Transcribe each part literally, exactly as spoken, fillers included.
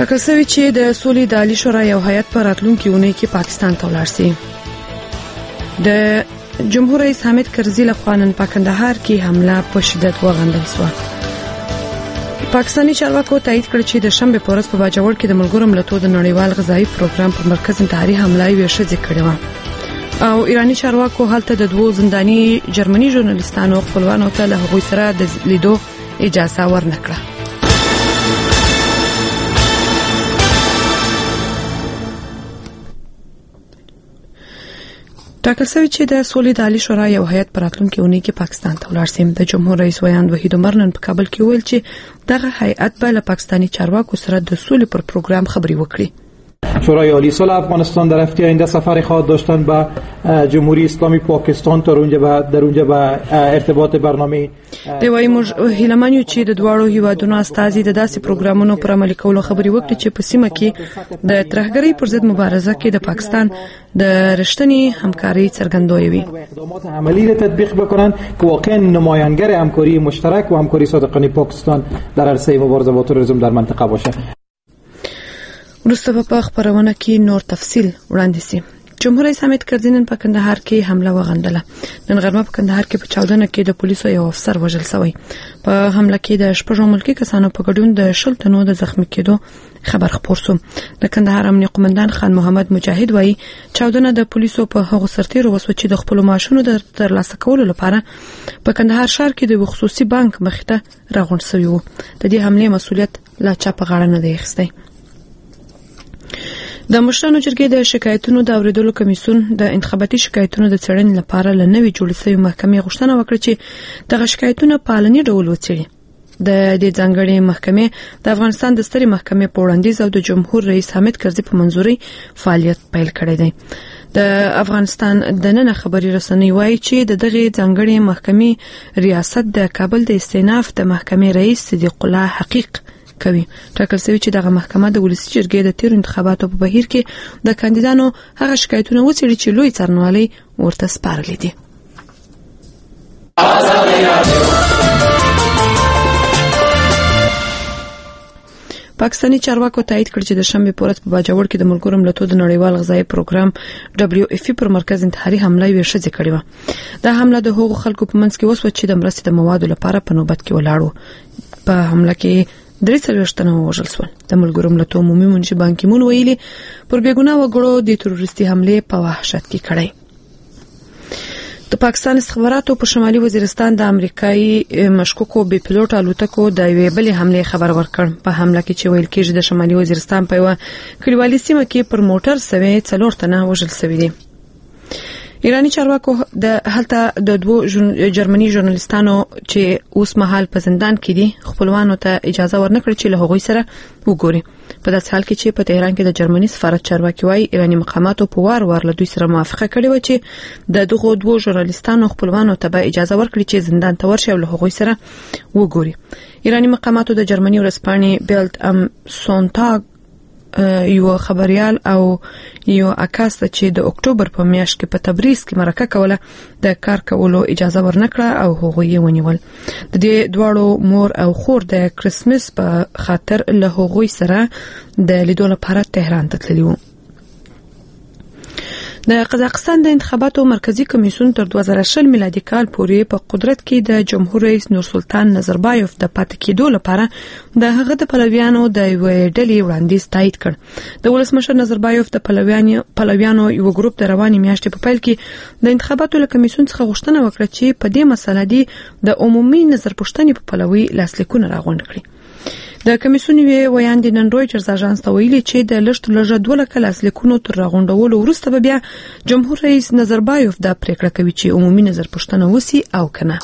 ټاکل شوی چې د سولې د عالی شورا یو هیئت په راتلونکي اونۍ کې پاکستان ته ولاړ شي. د جمهور رئیس حامد کرزي لخوا نن په کندهار کې حمله په شدت وغندل شوه. پاکستاني چارواکو تایید کړ چې د شنبه په ورځ په باجوړ کې د ملګرو ملتونو د نړیوال غذایی پروګرام پر مرکز انتحاري حمله یې شذ کړې و او ایرانی چارواکو هلته د دوو زنداني جرمني ژورنالیستانو خپلوانو ته له هغوی سره د لیدو اجازه ورنکړه. ټاکل شوی چې د سولې د عالی شورا یو هیئت په راتلونکي اونۍ کې پاکستان ته ولاړ شي. د جمهور رئیس ویاند وحید عمر نن په کابل کې ویل چې دغه هیئت به له پاکستاني چارواکو سره د سولې پر پروګرام خبرې وکړي. شورای عالی صلح افغانستان در هفته آینده سفر خواهد داشتن به جمهوری اسلامی پاکستان تا اونجا به در اونجا به ارتباط برنامه دی وايي موږ هیلمانیو چې د دواړو هیوادونو استازي د داسې پروګرامونو پر عملي کولو خبرې وکړي چې په سیمه کې د ترهګرۍ پر ضد مبارزه کې د پاکستان د رښتینی همکاري څرګندوي. اقدامات عملی را تطبیق بکنند که واقعا نمایانگر همکاری مشترک و همکاری صادقانه پاکستان در عرصه مبارزه با تروریسم در منطقه باشه. وروسته په خبرونه کې نور تفصیل وړاندې شي. جمهور رئیس حامد کرزي نن په کندهار کې حمله وغندله. نن غرمه په کندهار کې په چاودنه کې د پولیسو یو افسر وژل شوی. په حمله کې د شپږو ملکی کسانو په ګډون د شل تنو د زخمی کېدو خبر خپور شو. د کندهار امنیه قومندان خان محمد مجاهد وایي چاودنه د پولیسو په هغو سرتیرو وسو چې د خپل ماشونو د ترلاسه کولو لپاره په کندهار ښار کې د خصوصي بانک مخته راغونډ شوی وو. د دې حمله مسؤلیت لا چا په غاړه نه دی اخیستی. د مشرانو جرګې د شکایتونو د اوریدلو کمیسیون د انتخاباتي شکایتونو د څېړنې لپاره ل نوې جوړې شوې محکمې غوښتنه وکړه چې دغه شکایتونه په علني ډول وڅېړي. د دې ځانګړې محکمې د افغانستان د سترې محکمې په وړاندیز او د جمهور رئیس حامد کرزي په منظوري فعالیت پیل کړی دی. د افغانستان د نن خبري رسنۍ وایي چې د دغه ځانګړې محکمې ریاست د کابل د استئناف د محکمې رئیس صدیق الله حقیق کوي. ټاکل شوی چې دغه محکمه د ولسی جرګې د تیر انتخاباتو په بهیر کې د کاندیدانو هغه شکایتونه وڅېړي چې لوی څارنوالي ورته سپارلي دي. پاکستاني چارواکو تایید کړ چې د شنبه په ورځ په باجوړ کې د ملګرو ملتونو د نړیوال غذایی پروګرام دبليو اف پر مرکز انتحاري حمله یې شذ کړې و. دا حمله د هغو خلکو په منځ کې وسو چې د مرستې د موادو لپاره په نوبت کې ولاړو. په حمله کې درې څلوېښت تنه وژل شول. د ملګرو ملتونو عمومي منشي بان کی مون ویلي پر بیګناه وګړو د تروریستي حمله په وحشت کې کړی. د پاکستان استخباراتو په شمالي وزیرستان د امریکایي مشکوکو بي پيلوټ الوتکو د یوې بلې حمله خبر ورکړ. په حمله کې چې ویل کېږي د شمالي وزیرستان په یوه کلیوالي سیمه کې پر موټر سوي څلور تنه وژل شوي دي. ایرانی چارواکو د هلته د دوو جرمني ژورنالیستانو چې اوس مهال په زندان کې دي خپلوانو ته اجازه ورنکړه چې له هغوی سره وګوري. په داسې حال کې چې په تهران کې د جرمني سفارت چارواکي وایي ایرانی مقاماتو په وار وار له دوی سره موافقه کړې و چې د دغو دوو ژورنالیستانو خپلوانو ته به اجازه ورکړي چې زندان ته ورشي او له هغوی سره وګوري. ایرانی مقاماتو د جرمني ورځپاڼې بیلد ام سونتاګ یو خبريال او یو عکاس چې د اکتوبر په میاشت کې په تبریز کې مرکه کوله د کار کولو اجازه ورنکړه او هغه یې ونیول. د دې دواړو مور او خور د کرسمس په خاطر له هغوی سره د لیدو لپاره تهران ته تللی وو. د قزاقستان د انتخاباتو مرکزی کمیسیون تر دوه زره شل میلادي کال پورې په قدرت کې د جمهور رئیس نورسلطان نظربایوف د پاتې کېدو لپاره د هغه د پلویانو د یوې ډلې وړاندیز تایید کړ. د ولسمشر نظربایوف د پلویانو پلویانو یو ګروپ د رواني میاشتې په پیل کې د انتخاباتو له کمیسیون څخه غوښتنه وکړه چې په دې مسله دی د عمومي نظر پوښتنې په پلوي لاسلیکونه راغونډ کړي. د کمیسیون ویاند نن رويټرز اژانس ته ویلي چې د لښت لږه دوه لکه لاسلیکونو تر راغونډولو وروسته به بیا جمهور رئیس نظربایوف دا پریکړه کوي چې عمومي نظر پوښتنه وسی او کنه.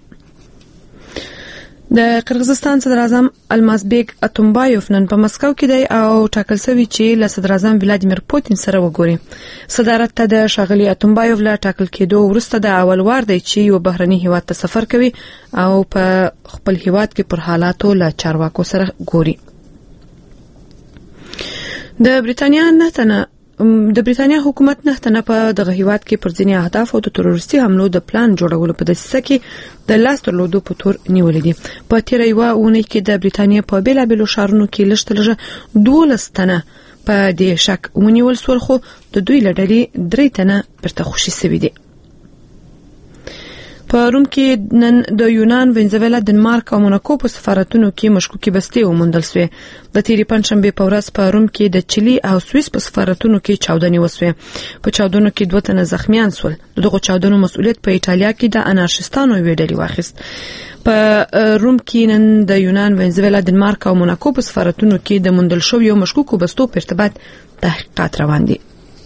د قرغیزستان صدر اعظم المازبیک اتومبایوف نن په مسکو کې دی او ټاکل شوی چې له صدر اعظم ولادیمیر پوتین سره وګوري. صدارت ته د شاغلی اتومبایوف لا ټاکل کېدو وروسته د اول وار دی چې یو بهرني هیواد ته سفر کوي او په خپل هیواد کې پر حالاتو له چارواکو سره ګوري. د بریټانیا نه تنه د بریتانیا حکومت نه تنه په دغه هیواد کې پر ځینې اهداف او د تروریستي حملو د پلان جوړولو په دسیسه کې د لاس درلودو په تور نیولې دي. په تیر یو اونۍ کې د بریتانیا په بیلابیلو شهرونو کې لږترلږه دولس تنه په دې شک ونیول سول، خو د دوی لړلې درې تنه پرته خوشي شوي دي. په روم کې نن د یونان، وینزویلا، دنمارک او موناکو په سفارتونو کې مشکوکې بستې وموندل شوې. د تیرې پنځشنبې په ورځ په روم کې د چيلي او سوئیس په سفارتونو کې چاودنې وسوې. په چاودنو کې دوه تنه زخمیان شول. دغه چاودنو مسؤلیت په ایټالیا کې د انارشیستانو ویډلې واخیست. په روم کې نن د یونان، وینزویلا، دنمارک او موناکو په سفارتونو کې د موندل شویو مشکوکو بستو په ارتباط تحقیقات روان دي.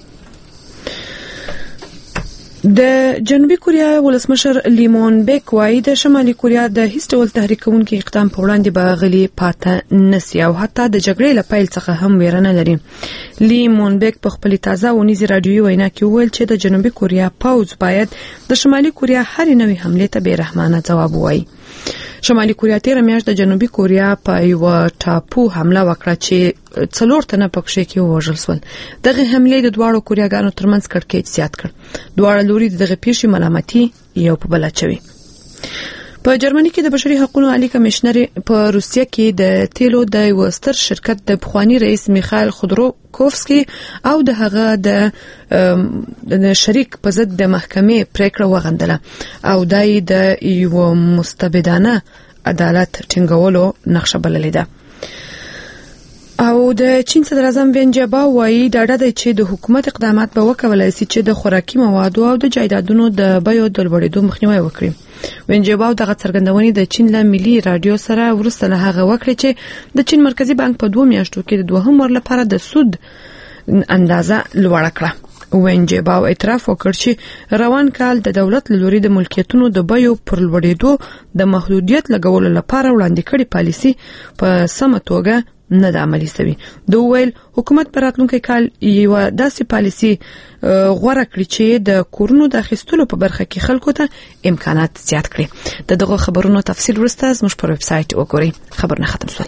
د جنوبي کوریا ولسمشر لی مون بیک وايي د شمالي کوریا د هیڅ ډول تحریک کوونکي اقدام په وړاندې به غلي پاتې نسی او حتی د جګړې له پیل څخه هم ویرنه لري. لی مون بیک په خپل تازه ونیزي رادیوي وینا کې وویل چې د جنوبي کوریا پوځ باید د شمالي کوریا هرې نوې حمله ته بیرحمانه ځواب ووایي. شمالي کوریا تیر میاشت د جنوبي کوریا په یو ټاپو حمله وکړه چې څلور تنه پکښې کې وژل شول. دغه حمله د دواړو کوریاګانو ترمنځ کړکېچ زیات کړ. دواړه لوري دغه پیښې ملامتي یو په بل اچوي. په جرمني کې د بشري حقوقو عالی کمشنر په روسیه کې د تیلو د وستر شرکت د بخوانی رئیس میخائیل خودروکوفسکی او د هغه د شریک په ضد د محکمې پریکړه وغندله او دای د یو مستبدانه عدالت ټینګولو نقشه بللې ده. او د چین صدر اعظم وین جاباو وايي دا ډاډه چې د حکومت اقدامات به وکولای شي چې د خوراکي موادو او د جایدادونو د بیو د لوړېدو مخنیوي وکړي. وین جاباو دغه څرګندونې د چین له ملي رادیو سره ورسته له هغه وکړي چې د چین مرکزی بانک په دوه میاشتو کې د دوهم ور لپاره د سود اندازه لوړه کړه. وین جاباو اعتراف وکړ چې روان کال د دولت له لوري د ملکیتونو د بیو پر لوړېدو د محدودیت لګولو لپاره وړاندې کړي پالیسي په سمه توګه نه د عملی سوي. د ویل حکومت پر راتلونکي کال یو داسې پالیسي غوړه کړی چې د کورونو د اخیستلو په برخه کې خلکو ته امکانات زیات کړي. د دغه خبرونو تفصیل وروسته زموږ پر ویب سټ وګورئ. خبرونه ختم شول.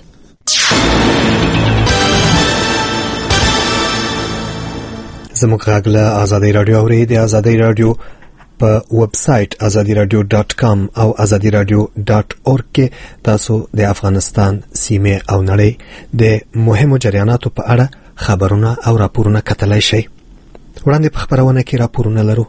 زموږ غږ له آزادۍ رادیو اوري د آزادۍ رادیو په ویب سټ آزادی رادیو ډاٹ کام او آزادی رادیو ډاٹ اورګ کې تاسو د افغانستان سیمه او نړۍ د مهمو جریاناتو په اړه خبرونه او راپورونه کتلای شئ. وړاندې په خبرونه کې راپورونه لرو.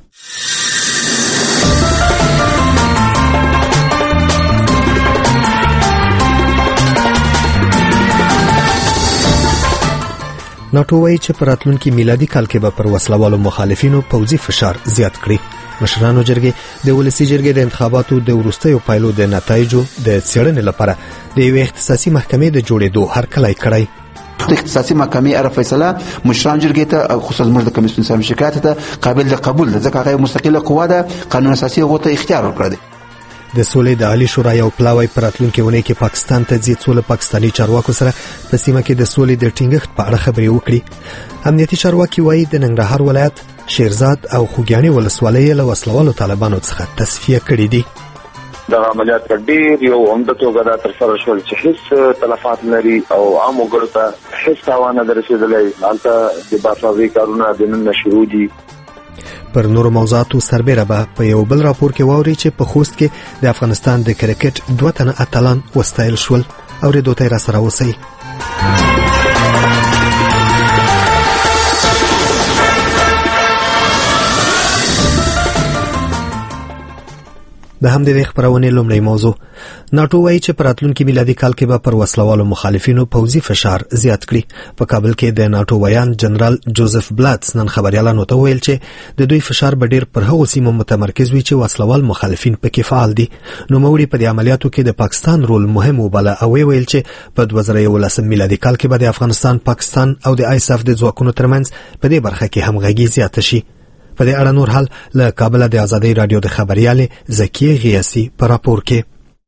ناټو وايي چې په راتلونکي میلادي کال کې به پر وسلوالو مخالفینو پوځي فشار زیات کړي. مشرانو جرګې د ولسی جرګې د انتخاباتو د وروستیو پایلو د نتایجو د څېړنې لپاره د یو اختصاصي محکمې د جوړېدو هرکلی کړی. د اختصاصي محکمې اره فیصله مشران جرګې ته خصوصا زموږ د کمیسیون سم شکایت ته قابل د قبول ده، ځکه هغه مستقله قوه ده، قانون اساسي غوته اختیار ورکړي. د سولې د عالی شورا یو پلاوی پر راتلونکي ونې کې پاکستان ته ځي څو له پاکستاني چارواکو سره په سیمه کې د سولې د ټینګښت په اړه خبرې وکړي. امنیتي چارواکي وایي د ننګرهار ولایت شیرزاد او خوګیاني ولسوالۍ له وسلوالو طالبانو څخه تصفیه کړي دي. د عملیات ډېر یو عمده توګه دا ترسره شول چې هیڅ تلفات لري او عام وګړو ته هیڅ تاوان نه رسېدلی. هلته د بافاوي کارونه د نن شروع دي. پر نورو موضوعاتو سربېره به په یو بل راپور کې واوري چې په خوست کې د افغانستان د کرکټ دوه تنه اتلان وستایل شول. اورېدو ته یې راسره اوسئ. د همدې خبرونه لومړی موضوع ناټو وايي چې په راتلونکي میلادي کال کې به پر وسلوالو مخالفینو پوځي فشار زیات کړي. په کابل کې د ناټو ویان جنرال جوزف بلاتس نن خبريالانو ته ویل چې د دوی فشار به ډیر پر هغو سیمو متمرکز وي چې وسلوال مخالفین پکې فعال دي. نو موري په دې عملیاتو کې د پاکستان رول مهم وبله او ویل چې په دوه زره یولسم میلادي کال کې به د افغانستان، پاکستان او د آیساف د ځواکونو ترمنځ په دې برخه کې همغږي زیاته شي. په دې اړه نور حال له کابل د آزادۍ رادیو د خبريالې زکیه غیاسی په راپور کې.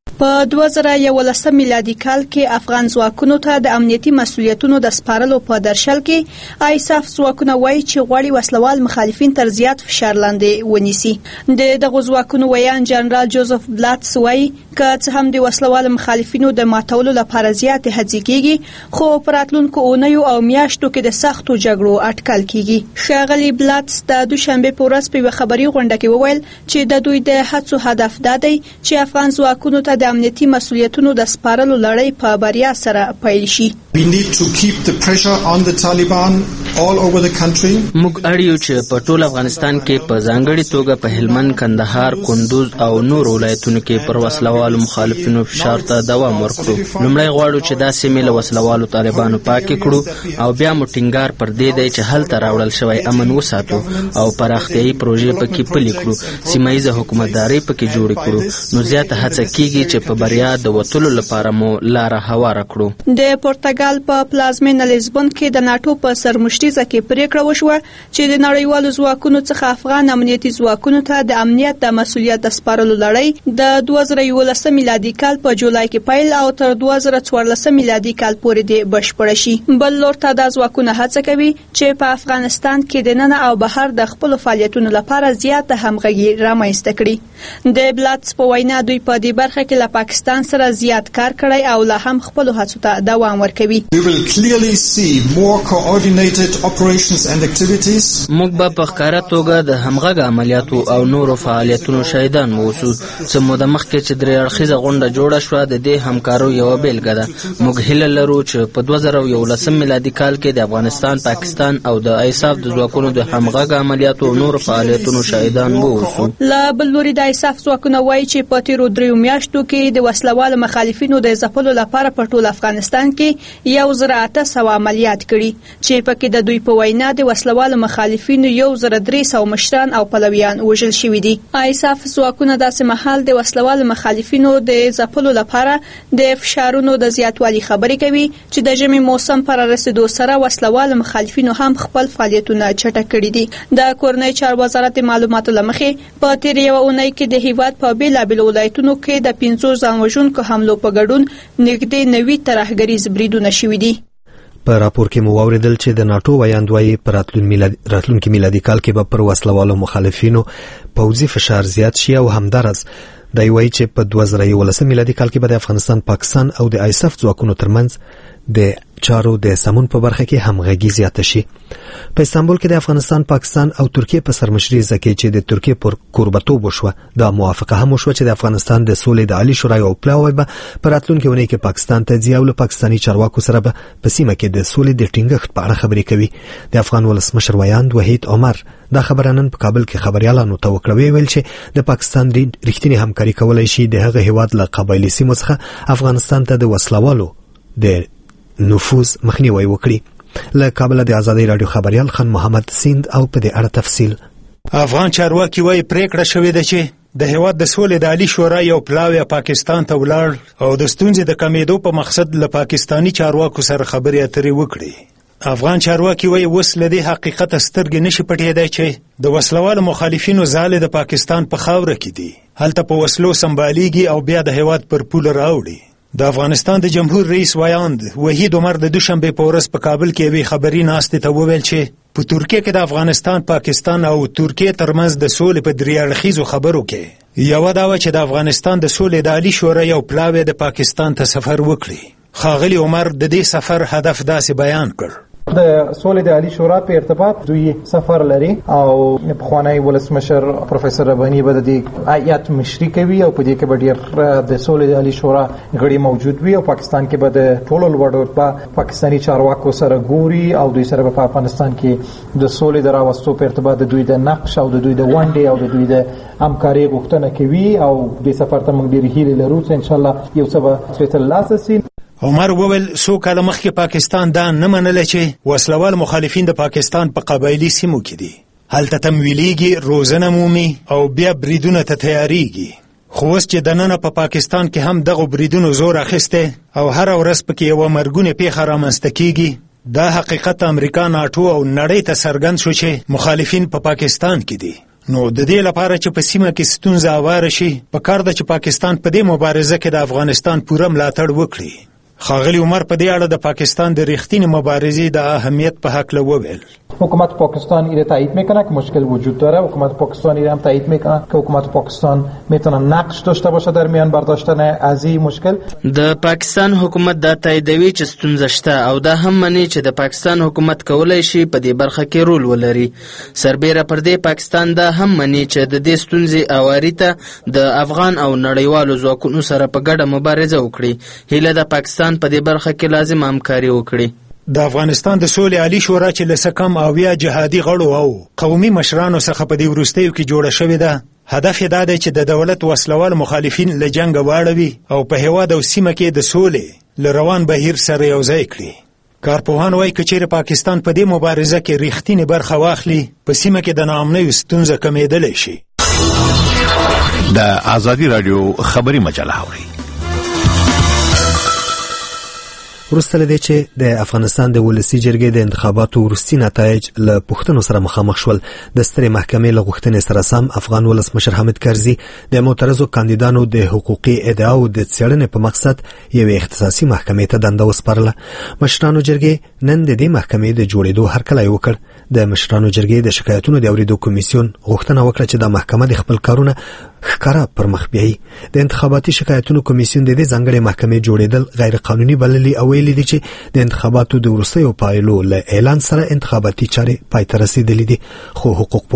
په دوه زره یولسم میلادي کال کې افغان ځواکونو ته د امنیتي مسؤلیتونو د سپارلو په درشل کې آیساف ځواکونه وایي چې غواړي وسلوال مخالفین تر زیات فشار لاندې ونیسي. د دغو ځواکونو ویان جنرال جوزف بلاتس وایي که څه هم د وسلوال مخالفینو د ماتولو لپاره زیات هڅې کیږي خو په راتلونکو اونیو او میاشتو کې د سختو جګړو اټکل کیږي. ښاغلي بلاتس د دوشنبه په ورځ په یوه خبري غونډه کې وویل چې د دوی د هڅو هدف دا دی چې افغان ځواکونو ته د امنیتي مسؤلیتونو د سپارلو لړۍ په بریا سره پیل شي. We need to keep the pressure on the Taliban all over the country. موږ اړیو چې په ټول افغانستان کې په ځانګړي توګه په هلمند، کندهار، کندوز او نور ولایتونو کې پر وسلوالو مخالفینو فشار ته دوام ورکړو. لومړی غواړو چې دا سیمې له وسلوالو طالبانو پاکې کړو او بیا مو ټینګار پر دې دی چې هلته راوړل شوی امن وساتو او پراختیایي پروژې پکې پلي کړو، سیمه ییزه حکومتداري پکې جوړې کړو. نو زیاته هڅه کیږي چې په بریا د وتلو لپاره مو لاره هواره کړو. د پرتګال په پلازمینه لیزبون کې د ناتو په سرمشريزه کې پریکړه وشوه چې د نړیوالو ځواکونو څخه افغان امنیتي ځواکونو ته د امنیت د مسؤلیت د سپارلو لړۍ د دوه زره یولسم میلادي کال په جولای کې پیل او تر دوه زره څوارلسم میلادي کال پورې د بشپړ شي. بل لور ته د ځواکونو هڅه کوي چې په افغانستان کې د نن او بهر د خپل فعالیتونو لپاره زیاته همغږي رامنځته کړي. د بلاتس په وینا دوی په دې برخه کې له پاکستان سره زیات کار کړی او لا هم خپل هڅو ته دوام ورکوي. We will clearly see more coordinated operations and activities. موږ به په ښکاره توګه د همغږ عملیاتو او نورو فعالیتونو شاهدان اوسو. څه موده مخکې چې درې اړخیزه غونډه جوړه شوه د دې همکارو یوه بیلګه ده. موږ هیله لرو چې په دوه زره یولسم میلادي کال کې د افغانستان، پاکستان او د آیساف د ځواکونو د همغږ عملیاتو او نورو فعالیتونو شاهدان اوسو. له بل لوري د آیساف ځواکونه وایي چې په تیرو دریو میاشتو کې د وسلوالو مخالفینو د ځپلو لپاره په ټول افغانستان کې یو زره اته سوه عملیات کړي چې پکې د دوی په وینا د وسلوالو مخالفینو یو زره درې سوه مشران او پلویان وژل شوي دي. آیساف ځواکونه داسې مهال د وسلوالو مخالفینو د ځپلو لپاره د فشارونو د زیاتوالي خبرې کوي چې د ژمي موسم پر رسیدو سره وسلوالو مخالفینو هم خپل فعالیتونه چټک کړي دي. د کورنۍ چارو وزارت معلوماتو له مخې په تیر یوه اونۍ کې د هیواد په بېلابېلو ولایتونو کې د پنځو ځانوژونکو حملو په ګډون نږدې نوي ترهګریز بریدونه شوي دي. په راپور کې مو واوریدل چې د ناتو ویاند وایي په راتلونکي میلادي کال کې به پر وسلوالو مخالفینو پوځي فشار زیات شي او همدارس دی وایي چې په دوه زره یولسم میلادي کال کې به د افغانستان، پاکستان او د آیساف ځواکونو ترمنځ د چارو د سمون په برخه کې همغږي زیاته شي. په استانبول کې د افغانستان، پاکستان او ترکیه په سرمشري کې چې د ترکیه پر کوربتوب وشوه دا موافقه هم وشوه چې د افغانستان د سولې د عالی شورا یو پلاوی به په راتلونکي اونۍ کې پاکستان ته ځي او له پاکستاني چارواکو سره به په سیمه کې د سولې د ټینګښت په اړه خبرې کوي. د افغان ولسمشر ویاند وحید عمر دا خبره نن په کابل کې خبريالانو ته وکړه. ویل چې د پاکستان رښتینی همکاري کولای شي د هغه هیواد له قبایلي سیمو څخه افغانستان ته د وسلوالو د نفوذ مخنیوي وکړي. له کابل د آزادۍ رادیو خبريال خان محمد سیند او په دې اړه تفصیل. افغان چارواکي وايي پریکړه شوې ده چې د هیواد د سولې د عالی شورا یو پلاوی پاکستان ته ولاړ او د ستونزې د کمیدو په مقصد له پاکستانی چارواکو سره خبرې اترې وکړي. افغان چارواکي وايي اوس له دې حقیقت سترګې نشي پټېدای چې د وسلوالو مخالفینو ځاله د پاکستان په خاوره کې دي، هلته په وسلو سمبالیږي او بیا د هیواد پر پوله راوړي. د افغانستان د جمهور رئیس ویاند وحید عمر د دوشنبه په ورځ په کابل کې یوې خبري ناستې ته وویل چې په ترکیه کې د افغانستان، پاکستان او ترکیه ترمنځ د سولې په درې اړخیزو خبرو کې یوه دا وه چې د افغانستان د سولې د عالی شورا یو پلاوی د پاکستان ته سفر وکړي. ښاغلي عمر د دې سفر هدف داسې بیان کړ: د سولې د عالی شورا په ارتباط دوی سفر لري او پخوانی ولسمشر پروفیسور رباني به د هیئت مشري کوي او په دې کې به ډېر د سولې د عالی شورا غړي موجود وي او پاکستان کې به د ټولو لوړو په پاکستاني چارواکو سره ګوري او دوی سره په افغانستان کې د سولې د راوستو په ارتباط د دوی د نقش او د دوی د ونډې او د دوی د همکاري غوښتنه کوي او دې سفر ته موږ ډېرې هیلې لرو چې انشاءالله یو څه به ترې ترلاسه سي. عمر وویل څو کاله مخکې پاکستان دا نه منله چې وسلوال مخالفین د پاکستان په قبایلي سیمو کې دي، هلته تمویلیږي، روزنه مومي او بیا بریدونه ته تیاریږي. خو اوس چې دننه په پاکستان کې هم دغو بریدونو زور اخیستی او هره ورځ پکې یوه مرګونې پیښه رامنځته کیږي، دا حقیقت امریکا، ناټو او نړۍ ته څرګند شو چې مخالفین په پا پاکستان کې دي. نو د دې لپاره چې په سیمه کې ستونزه اواره شي پکار ده چې پاکستان په دې مبارزه کې د افغانستان پوره ملاتړ وکړي. ښاغلي عمر په دې اړه د پاکستان د ریښتینې مبارزې د اهمیت په هکله وویل. حکومت پاکستان ایره تایید میکنه که مشکل وجود داره. حکومت پاکستان ایره هم تایید میکنه که حکومت پاکستان میتونه نقش داشته باشه در میان برداشتن از این مشکل. د پاکستان حکومت دا تاییدوي چې ستونزه شته او دا هم مني چې د پاکستان حکومت کولای شي په دې برخه کې رول ولري. سربیره پر دې پاکستان دا هم مني چې د دې ستونزې اواري ته د افغان او نړیوالو ځواکونو سره په ګډه مبارزه وکړي. هیله د پاکستان په دې برخه کې لازم همکاري وکړي. د افغانستان د سولې عالی شورا چې له څه کم اویا جهادي غړو او قومي مشرانو څخه په دې وروستیو کې جوړه شوې ده، هدف یې دا دی چې د دولت وسلوال مخالفین له جنګه واړوي او په هېواد او سیمه کې د سولې له روان بهیر سره یوځای کړي. کارپوهان وایي که چیرې پاکستان په دې مبارزه کې ریښتینې برخه واخلي، په سیمه کې د ناامنیو ستونزه کمېدلی شي. د ازادي راډیو خبري مجله اوري. وروسته له دې چې د افغانستان د ولسي جرګې د انتخاباتو وروستي نتایج له پوښتنو سره مخامخ شول، د سترې محکمې له غوښتنې سره سم افغان ولسمشر حامد کرزي د معترضو کاندیدانو د حقوقي ادعاو د څېړنې په مقصد یوې اختصاصي محکمې ته دنده وسپارله. مشرانو جرګې نن د دې محکمې د جوړېدو هرکلی وکړ. د مشرانو جرګې د شکایتونو د اورېدو کمیسیون غوښتنه وکړه چې د محکمه د خپل کارونه ښکاره پر مخ بیایي. د انتخاباتي شکایتونو کمیسیون د دې ځانګړې محکمې جوړېدل غیر قانوني بللي او ویلي دي چې د انتخاباتو د وروستیو پایلو له اعلان سره انتخاباتي چارې پای ته رسېدلې دي. خو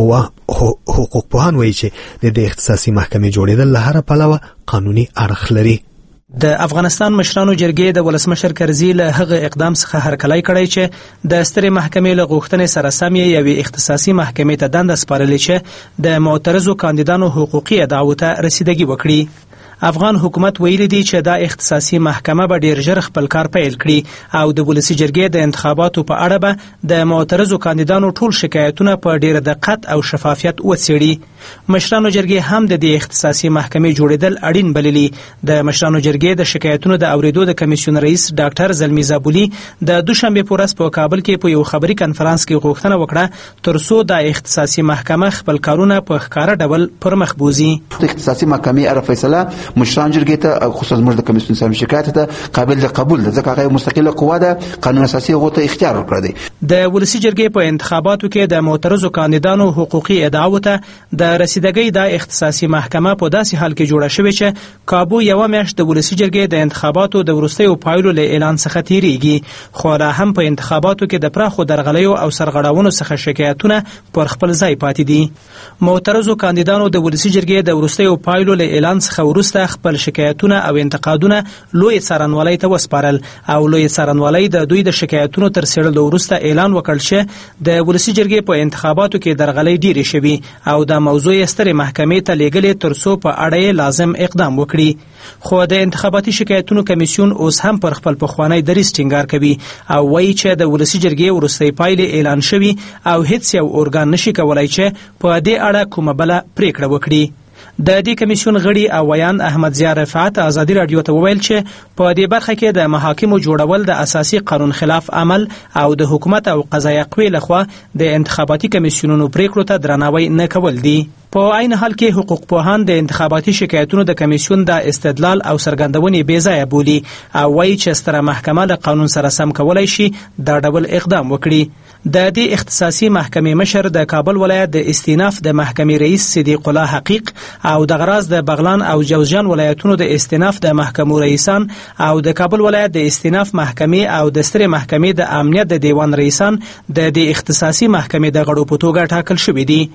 حقوق پوهان وایي چې د دې اختصاصي محکمې جوړېدل له هره پلوه قانوني اړخ لري. د افغانستان مشرانو جرګې د ولسمشر کرزي له هغه اقدام څخه هرکلی کړی چې د سترې محکمې له غوښتنې سره سم یې یوې اختصاصي محکمې ته دنده سپارلې چې د معترضو کاندیدانو حقوقي ادعاو ته رسیدګي وکړي. افغان حکومت ویلي دی چې دا اختصاصي محکمه به ډیر ژر خپل کار پیل کړي او د ولسي جرګې د انتخاباتو په اړه به د معترضو کاندیدانو ټول شکایتونه په ډیر دقت او شفافیت وڅېړي. مشرانو جرګې هم د دې اختصاصي محکمې جوړېدل اړین بللي. د مشرانو جرګې د شکایتونو د اورېدو د کمیسیون رئیس ډاکټر زلمی زابولي د دوشنبه په ورځ په کابل کې په یو خبري کنفرانس کې غوښتنه وکړه ترڅو د اختصاصي محکمه خپل کارونه په ښکاره ډول پر مخ بوزي. اختصاصي محکمې اره فیصله مشران جرګې ته خصوصا موږ د کمیسیون سم شکایت ته قابل د قبول ده، ځکه هغه مستقله قوه ده، قانون اساسي هغه ته اختیار ورکړی دی. د ولسي جرګې په انتخاباتو کې د معترضو کاندیدانو حقوقي ادعاو ته د رسیدګۍ د اختصاصي محکمه په داسې حال کې جوړه شوې چې کابو یو میاشت د ولسي جرګې د انتخاباتو د وروستیو پایلو له اعلان څخه تیریږي، خو لا هم په انتخاباتو کې د پراخو درغلیو او سرغړاونو څخه شکایتونه پر خپل ځای پاتې دي. معترضو کاندیدانو د ولسي جرګې د وروستیو پایلو له اعلان څخه وروسته خپل شکایتونه او انتقادونه لوی څارنوالۍ ته وسپارل او لوی څارنوالۍ د دوی د شکایتونو تر څېړلو وروسته اعلان وکړ چې د ولسي جرګې په انتخاباتو کې درغلۍ ډېرې شوي او د موضوع یې سترې محکمې ته لیږلې تر څو په اړه یې لازم اقدام وکړي. خو د انتخاباتي شکایتونو کمیسیون اوس هم پر خپل پخوانی دریځ ټینګار کوي او وایي چې د ولسي جرګې وروستۍ پایلې اعلان شوي او هیڅ یو ارګان نشي کولای چې په دې اړه کومه بله پریکړه وکړي. د دې کمیسیون غړي او ویان احمد ضیاء رفعت ازادي رادیو ته وویل چې په دې برخه کې د محاکمو جوړول د اساسي قانون خلاف عمل او د حکومت او قضایه قوې لخوا د انتخاباتي کمیسیونونو پریکړو ته درناوی نه کول دي. په عین حال کې حقوق پوهان د انتخاباتي شکایتونو د کمیسیون د استدلال او څرګندونې بې ځایه بولي او وایي چې ستره محکمه له قانون سره سم کولای شي دا ډول اقدام وکړي. د دې اختصاصي محکمې مشر د کابل ولایت د استیناف د محکمې رئیس صدیق الله حقیق او د غراز د بغلان او جوزجان ولایتونو د استیناف د محکمو رئیسان او د کابل ولایت د استیناف محکمې او د سترې محکمې د امنیت د دیوان رئیسان د دې اختصاصي محکمې د غړو په توګه ټاکل شوي دي.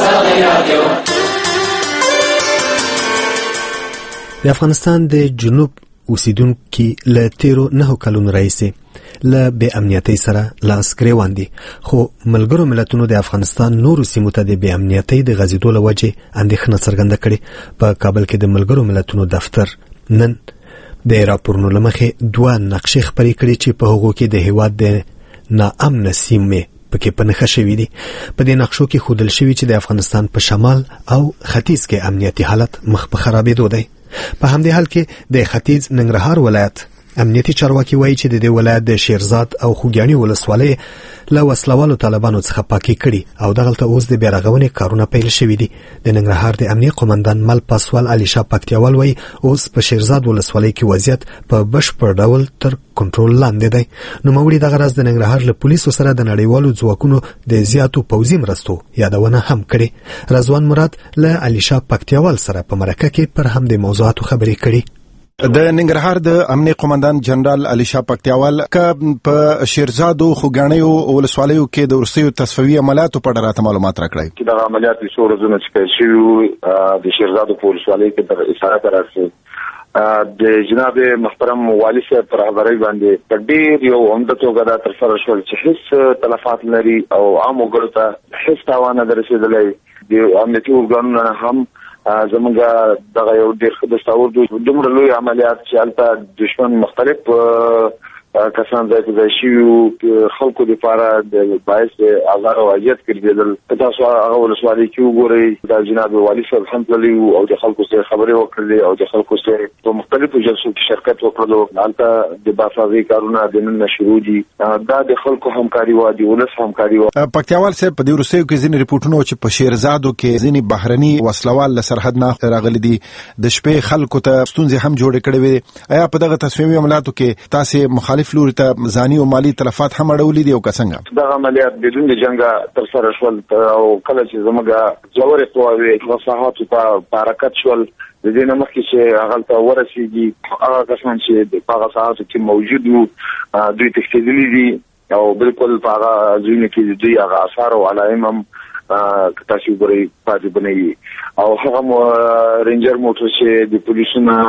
د افغانستان د جنوب اوسیدونکي له تیرو نهو کلونو راهیسې له بې امنیتۍ سره لاس ګرېوان دي، خو ملګرو ملتونو د افغانستان نورو سیمو ته د بې امنیتۍ د غځېدو له وجې اندېښنه څرګنده کړې. په کابل کې د ملګرو ملتونو دفتر نن د راپورونو له مخې دوه نقشې خپرې کړې چې په هغو کې د هېواد د ناامنه سیمې پکې په نښه شوي دي. په دې نقشو کې ښودل شوي چې د افغانستان په شمال او ختیځ کې امنیتي حالت مخ په خرابېدو دی. په همدې حال کې د ختیځ ننګرهار ولایت امنیتي چارواکي وایي چې د دې ولایت د شیرزاد او خوګیاڼي ولسوالۍ له وسلوالو طالبانو څخه پاکي کړي او دغلته اوس د بیرغونې کارونه پیل شوي دي. د ننګرهار د امنیه قومندان مل پاسوال علي شاه پکتیاوال وایي اوس په شیرزاد ولسوالۍ کې وضعیت په بشپړ ډول تر کنټرول لاندې دی. نو موږ د غرض د ننګرهار له پولیسو سره د نړیوالو ځواکونو د زیاتو پوځي مرستو یادونه هم کړې. رضوان مراد له علي شاه پکتیاوال سره په مرکه کې پر هم د موضوعاتو خبرې کړي. د ننګرهار د امنیه قومندان جنرال علي شاه پکتیاوال ک په شیرزاد او خوګاڼیو ولسوالیو کې د ورسیو تصفیوي عملیاتو په اړه راته معلومات راکړئ. چې د عملیاتو څو ورځې چې پیل شوي د شیرزاد په ولسوالۍ کې تر اساره راځي د جناب محترم والی صاحب پر رهبرۍ باندې په ډېر یو عمده توګه دا ترسره شول چې هیڅ تلفات لري او عام وګړو ته هیڅ تاوان نه رسېدلی. د امنیتي ارګانونو هم زمونږ دغه یو ډېر ښه دستاور دومره لوی عملیات چې هلته دشمن مختلف کسان ځای په ځای شوي خلکو دپاره د باعث آزار او اذیت ګرځېدل. تاسو هغه ولسوالۍ کې وګورئ دا جناب والي صاحب هم تللی وو او د خلکو سره خبرې وکړلې او د خلکو سره په مختلفو جلسو کې شرکت وکړلو. هلته د بافاغي کارونه د نن شروع دي. دا د خلکو همکاري وه د ولس همکاري وه. پکتیاوال صاحب په دې وروستیو کې ځینې ریپورټونه چې په شیرزادو کې ځینې بهرني وسلوال له سرحد نه راغلي دي د شپې خلکو ته ستونزې هم جوړې کړې وې. آیا په دغه تصفیوي عملیاتو کې تاسې مخالف لوري ته ځاني او مالي تلفات هم اړولي دي او که څنګه؟ دغه عملیات بدون د جنګه ترسره شول او کله چې زموږ ځوړې قواوې وساحاتو ته حرکت شول د دې نه مخکې چې هغلته ورسېږي هغه کسان چې په هغه ساحاتو کې موجود وو دوی تښتېدلي دي او بالکل په هغه ځایونو کې دوی هغه اثار او علایم هم که تاسو وګورئ پاتې بنوي او هغه رینجر موټر چې د پولیسو نه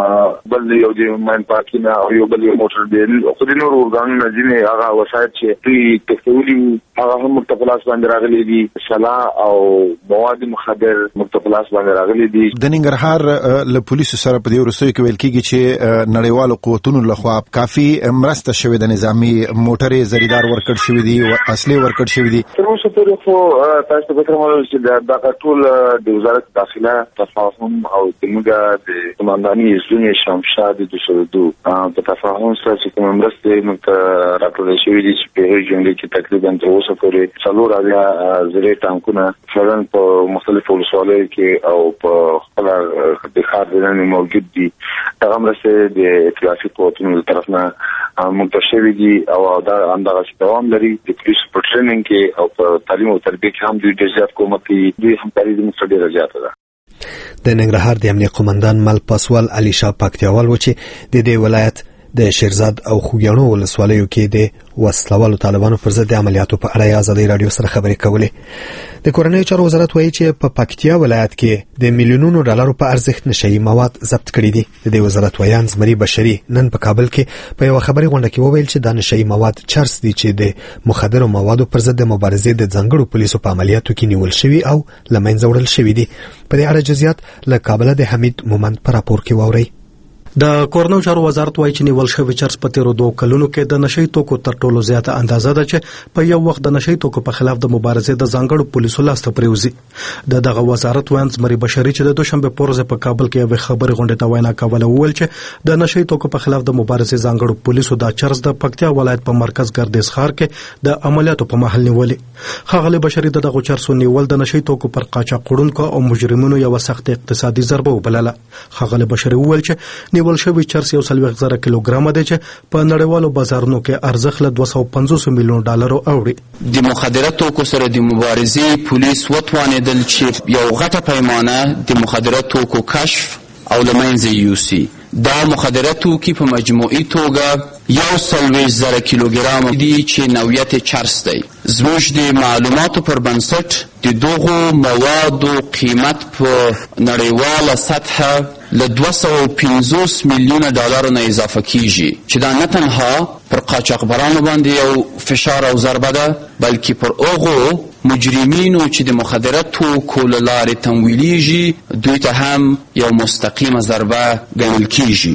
بل یو د ماین پارکي نه او یو بل یو موټر دی خو د نورو ارګانونو نه ځینې هغه وسایط چې دوی تښتولي وو هغه هم موږ ته په لاس باندې راغلي دي. سلاح او مواد مخدر موږ ته په لاس باندې راغلي دي. د ننګرهار له پولیسو سره په دې وروستیو کې ویل کېږي چې نړیوالو قوتونو لخوا کافي مرسته شوې د نظامي موټرې زریدار ورکړ شوي دي او اصلي ورکړ شوي دي. تر اوسه پورې خو تاسو ته فکر مولو چې دغه ټول د وزارت داخله تفاهم او زموږ د قومنداني زونې شمشاد د دوسردو په تفاهم سره چې کوم مرستې موږ ته راټولې شوې دي چې په هغې جملې کې تقریبا تر اوسه پورې څلور اویا زرې ټانکونه فعلا په مختلفو ولسوالیو کې او په خپله د ښار دننه موجود دي. دغه مرستې د ائتلافي قوتونو له طرف نه موږ ته شوي دي او دا همدغسې دوام لري. د پولیسو په ټریننګ کې او په تعلیم او تربیه کې هم دوی ډېر زیات کومک کوي. دوی همکاري زموږ سره ډېره زیاته ده. د ننګرهار د امنیه قومندان مل پاسوال علي شاه پکتیاوال و چې د دې ولایت د شیرزاد او خوګیاڼو ولسوالیو کې د وسلوالو طالبانو پر ضد عملیاتو په اړه ازادي رادیو سره خبرې کولې. د کورنیو چارو وزارت وایي چې په پکتیا ولایت کې د میلیونونو ډالرو په ارزښت نشئی مواد ضبط کړي دي. د دې وزارت ویان زمري بشري نن په کابل کې په یو خبري غونډه کې وویل چې دا نشئی مواد چرس دي چې د مخدرو موادو پر ضد مبارزې د ځنګړو پولیسو په عملیاتو کې نیول شوي او لمنځه وړل شوي دي. په دې اړه جزئیات له کابل د حمید مومند په راپور کې واورئ. د کورنیو چارو وزارت وایي چې نیول شوی چرس په تیرو دوه کلونو کې د نشئی توکو تر ټولو زیاته اندازه ده چې په یو وخت د نشئی توکو په خلاف د مبارزې د ځانګړو پولیسو لاسته پریوزي. د دغه وزارت ویان زمري بشري چې د دوشنبه په ورځ په کابل کې یو خبري غونډه ته وینا کوله وویل چې د نشئی توکو په خلاف د مبارزې ځانګړو پولیسو د چرس د پکتیا ولایت په مرکز ګردیز ښار کې د عملیاتو په محل نیولې. ښاغلي بشري د دغه چرسو نیول د نشئی توکو پر قاچاق وړونکو او مجرمینو یو سخت اقتصادي ضربه وبلله. ښاغلي بشري وویل چې نیول شوی چرس یو سلويخ زره کیلوګرام دی چې په نړیوالو بازارونو کې ارزښت له دوه سوه پنځوس میلیون ډالرو اوړي. د مخدرات توکو سره د مبارزې پولیس وتوانېدل چې یو غټه پیمانه د مخدرات توکو کشف او لمنځه یوسي. دا مخدرات توکي په مجموعي توګه یو سلويخ زره کیلوګرام دي چې نوعیت چرس دی. زموږ د معلوماتو پر بنسټ د دغو موادو قیمت په نړیواله سطحه له دوه سوه پنځوس میلیونه ډالرو نه اضافه کیږي چې دا نه تنها پر قاچاقبرانو باندې یو فشار او ضربه ده بلکې پر هغو مجرمینو چې د مخدرات توکو له لارې تمویلیږي دوی ته هم یو مستقیمه ضربه ګڼل کیږي.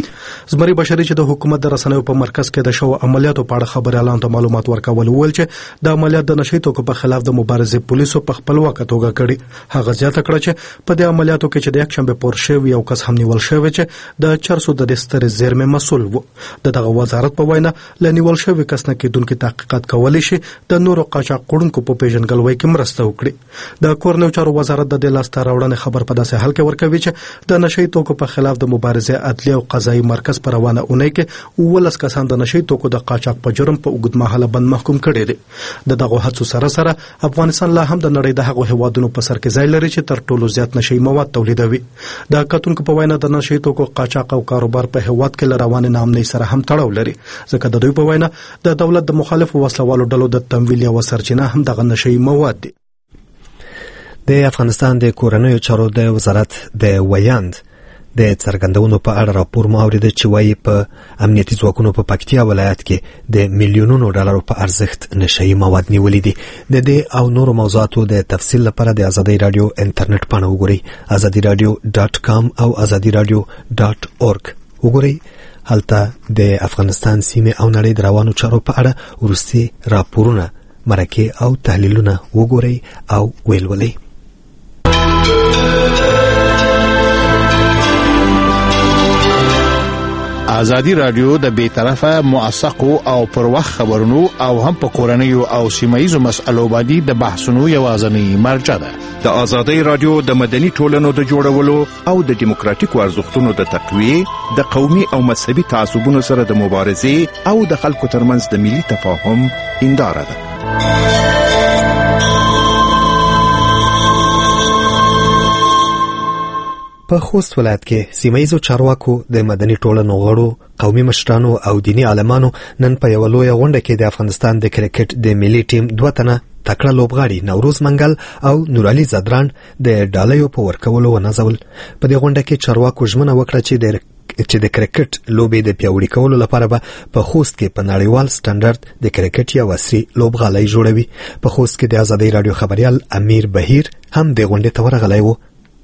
زمري بشري چې د حکومت د رسنیو په مرکز کې د شو عملیاتو په اړه خبريالانو ته معلومات ورکول ول چې د عملیات د نشي توکو په خلاف د مبارزې پولیسو په خپل وخت توګه کړي. هغه ځاته کړ چې په دې عملیاتو کې چې د یک شنبه پور شوی یو کس هم نیول شوی چې د چرسو د دستر زیرمه مسول وو. دغه وزارت په وینا لنیول شوی کس نه کېدونکو تحقیقات کولای شي د نورو قاچاقونکو په پیژنګلوي کې مرسته وکړي. د کورنیو چارو وزارت د دې لاسته راوړنې خبر په داسې حال کې ورکوي چې د نشي توکو په خلاف د مبارزې عدلي او قضایي مرکز پر روانه اونۍ کې ولس کسان د نشي توکو د قاچاق په جرم په اوږدمهاله بند محکوم کړي دي. د دغه هڅو سره سره افغانستان لا هم د نړۍ د هغو هیوادونو په سر کې ځای لري چې تر ټولو زیات نشي مواد تولیدوي. د کتونکو په وینا د نشي توکو قاچاق او کاروبار په هیواد کې روانه نامنۍ سره هم تړاو لري، ځکه د دوی په وینا د دولت د مخالفو وسلوالو ډلو د تمویل او سرچینه هم دغه نشي مواد دي. د افغانستان د کورنیو چارو د وزارت د ویاند د څرګندونو په اړه راپور مو اورید چې وايي په امنیتي ځواکونو په پکتیا ولایت کې د میلیونونو ډالرو په ارزښت نشئی مواد نیولې دي. د دې او نورو موضوعاتو د تفصیل لپاره د ازادي رادیو انټرنیټ پاڼه وګورئ ازادي رادیو ډاټ کام او ازادي رادیو ډاټ اورګ وګورئ. هلته د افغانستان سیمه او نړۍ د روانو چارو په اړه ورستي راپورونه، مرکه او تحلیلونه وګورئ او ویلولئ. ازادي رادیو د بیطرفه موثقو او پر وخت خبرونو او هم په کورنیو او سیمایي مسایلو باندې د بحثونو یوازنی مرجع ده. د ازادي رادیو د مدني ټولنو د جوړولو او د دیموکراتیکو ارزښتونو د تقویه، د قومي او مذهبي تعصبونو سره د مبارزې او د خلکو ترمنځ د ملي تفاهم هنداره ده. په خوست ولایت کې سیمایي چارواکو د مدني ټولنو غړو، قومي مشرانو او دینی عالمانو نن په یو لوی غونډه کې د افغانستان د کرکټ د ملي ټیم دوه تنه تکړه لوبغاړي نوروز منګل او نورعلي زدران د ډالیو په ورکولو ونازول. په دې غونډه کې چارواکو ژمنه وکړه چې د چې د کرکټ لوبې د پیاوړي کولو لپاره به په خوست کې په نړیوال سټانډرډ د کرکټ یو عصري لوبغالی جوړوي. په خوست کې د ازادي رادیو خبريال امیر بهیر هم د غونډې ته ورغلی و.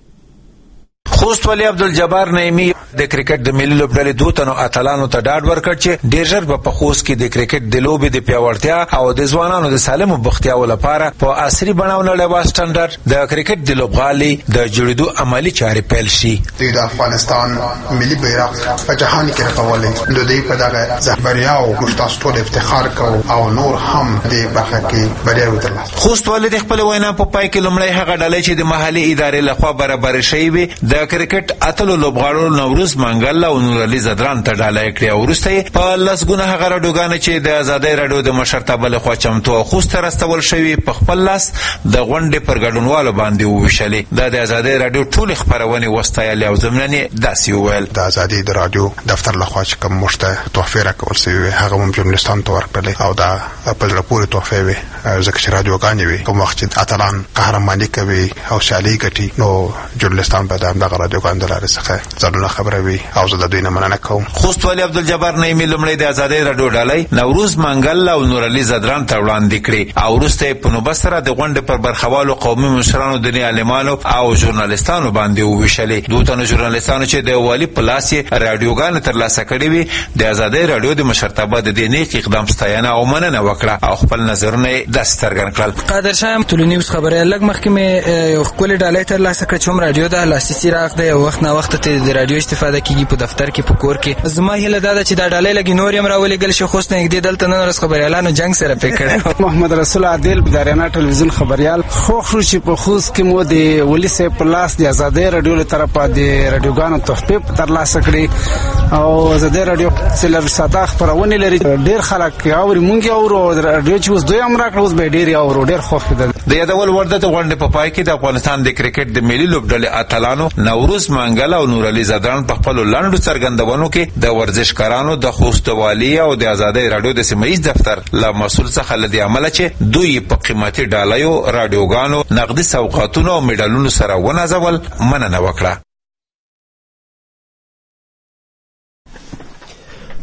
خوست ولی عبدالجبار نعیمی د کرکټ د ملي لوبډلې دوه تنو اتلانو ته ډاډ ورکړ چې ډیر ژر به په خوست کې د کرکټ د لوبې د پیاوړتیا او د ځوانانو د سالمو بختیاو لپاره په عصري بڼه نړیوال سټانډرډ د کرکټ د لوبغالي د جوړېدو عملی چارې پیل شي. د افغانستان ملي بیرغ په جهان کې رپولې د دې په دغه زحبریاو مشتاق ټول افتخار کوي او نور هم د برخه کې بریاوي ترلاسه. خوست ولی د خپل وینا په پای کې لومړی هغه ډلې چې د محلي ادارې لخوا برابر شوی وي د کرکټ اتلو لوبغاړو نوروز منګل او نورعلي زدران ته ډالۍ کړې او وروسته په لسګونه هغه راډیوګانې چې د ازادي رادیو د مشرتابه لخوا چمتو او خوست راستول شوی په خپل لاس د غونډې پر ګډونوالو باندې وویشلې. د ازادي رادیو ټول خبرونه وستایل او زمنه داسې وویل د ازادي رادیو دفتر لخوا چې کوم مشته تحفه راکول شوی هغه هم جرنالستان ته ورکړل او دا په راپور تحفه وي ځکه چې رادیوګانې وي کوم وخت چې اتلان قهرماني کوي او شالي ګټي نو جرنالستان به دغه رادیوګان دلاره څخه ځانونه خبره وي او زه د دوی نه مننه کوم. خوست ولی عبدالجبار نعیمی لومړی د ازادي رادیو ډالۍ نوروز منګل او نورعلي زدران ته وړاندې کړې او وروسته په نوبت سره د غونډې پر برخوالو قومي مشرانو، دیني عالمانو او ژورنالستانو باندې وویشلې. دوه تنو ژورنالستانو چې د والي په لاس یې راډیوګانې ترلاسه کړې وي د ازادي رادیو د مشرتابه د دې نیک اقدام ستاینه او مننه وکړه او خپل نظرونه یې داسې څرګند کړل. قادر شاه ټولو نیوز خبره لږ مخکې مې یو ښکلې ډالۍ ترلاسه کړه چې هم راډیو ده لاسي څراغ دی او وخت نه وخت ته د راډیو استفاده کیږي په دفتر کې په کور کې. زما هیله دا ده چې دا ډالۍ لګي نور هم راولېږل شي. خوست نه نږدې دلته نن ورځ خبریالانو جنګ سره پې کړی. محمد رسول عادل د اریانا ټلویزیون خبریال خوښ شو چې په خوست کې مو د ولي صاحب په لاس د ازادي رادیو له طرفه د راډیوګانو تحفې ترلاسه کړې او ازادي رادیو سلر ساده خبرونه لري. ډېر خلک اوري مونږ اورو رادیو چې اوس دوی هم راکړ اوس به ډېر اورو ډېر خوښ ده. د یادول ورده د غونډې په پای کې د افغانستان د کرکټ د ملي لوبډلې اتلانو نوروز منګل او نورعلي زدران په خپل لاندو څرګندونو کې د ورزشکارانو د خوست والي او د ازادي رادیو د سیمایي دفتر له مسول څخه لدی عمله چې دوی په قیمتي ډالایو، راډیوګانو، نقدي سوغاتونو او میډالونو سره ونازول مننه وکړه.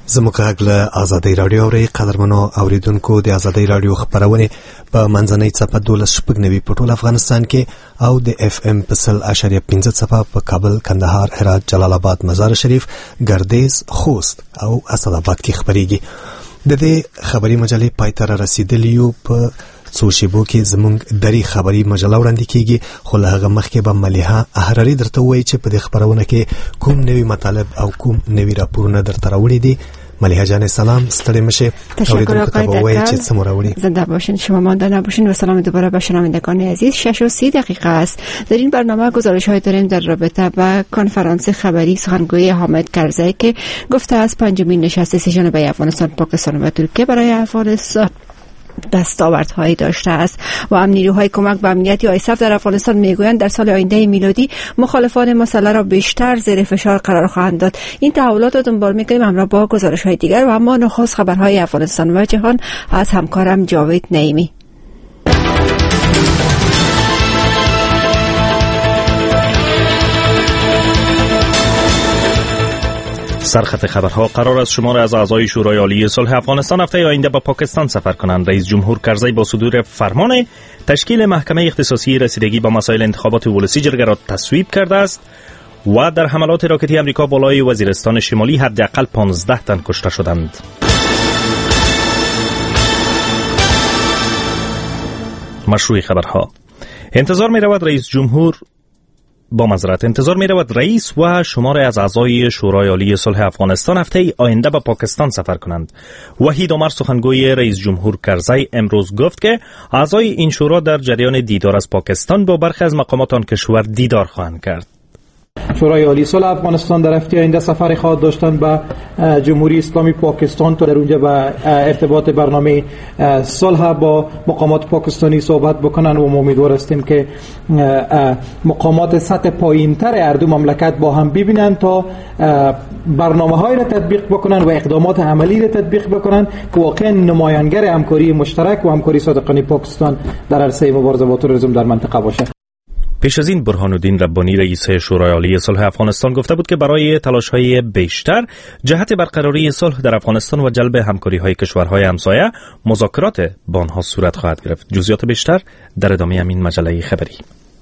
زموږ غږ له آزادۍ رادیو اوري. قدرمنو اوریدونکو، د آزادۍ رادیو خبرونه په منځنۍ څپه دولس شپږ نوي په ټول افغانستان کې او د اف ام په سل اشاریه پنځه څپه په کابل، کندهار، هرات، جلال آباد، مزار شریف، ګردیز، خوست او اسداباد کې خبريږي. د دې خبري مجلې پای ته رسیدلی په څو شیبو کې زموږ دری خبري مجله وړاندې کیږي، خو له هغه مخکې به مليحه احراري درته وایي چې په دې خبرونه کې کوم نوي مطالب او کوم نوي راپورونه درته راوړي دي. مليحه جان سلام، ستړي مشه. تشکر آقای دکتر، چه راوړي؟ زنده باشین، شما مانده نباشین و سلام دوباره به شنوندگان عزیز. شش و سی دقیقه است. در این برنامه گزارش‌های داریم در رابطه با کنفرانس خبری سخنگوی حامد کرزی که گفته است پنجمین نشست سی جانبه افغانستان، پاکستان و ترکیه برای افغانستان دستاوردهایی داشته است و هم نیروهای کمک به امنیت آیسف در افغانستان میگویند در سال آینده میلادی مخالفان مسئله را بیشتر زیر فشار قرار خواهند داد. این تحولات را دنبال می‌کنیم همراه با گزارش‌های دیگر و اما نخست خبرهای افغانستان و جهان از همکارم جاوید نعیمی. سرخط خبرها قرار است شمار از اعضای شورای عالی صلح افغانستان هفته آینده به پاکستان سفر کنند. رئیس جمهور کرزی با صدور فرمان تشکیل محکمه اختصاصی رسیدگی با مسائل انتخابات ولسی جرگه را تصویب کرده است و در حملات راکتی امریکا بالای وزیرستان شمالی حداقل پانزده تن کشته شدند. مشروع خبرها. انتظار می رود رئیس جمهور با معذرت انتظار می رود رئیس و شمار از اعضای شورای عالی صلح افغانستان هفته آینده به پاکستان سفر کنند. وحید عمر سخنگوی رئیس جمهور کرزی امروز گفت که اعضای این شورا در جریان دیدار از پاکستان با برخی از مقامات آن کشور دیدار خواهند کرد. شورای عالی صلح افغانستان در هفته آینده سفر خواهد داشتن به جمهوری اسلامی پاکستان تا در اونجا به ارتباط برنامه صلح با مقامات پاکستانی صحبت بکنن و ما امیدوار هستیم که مقامات سطح پایین‌تر هر دو مملکت با هم ببینن تا برنامه‌های را تطبیق بکنن و اقدامات عملی را تطبیق بکنن که واقعا نمایانگر همکاری مشترک و همکاری صادقانه پاکستان در عرصه مبارزه با تروریسم در منطقه باشه. پیش از این برهان الدین ربانی رئیس شورای عالی صلح افغانستان گفته بود که برای تلاش‌های بیشتر جهت برقراری صلح در افغانستان و جلب همکاری‌های کشورهای همسایه مذاکرات با آنها صورت خواهد گرفت. جزئیات بیشتر در ادامه همین مجله خبری.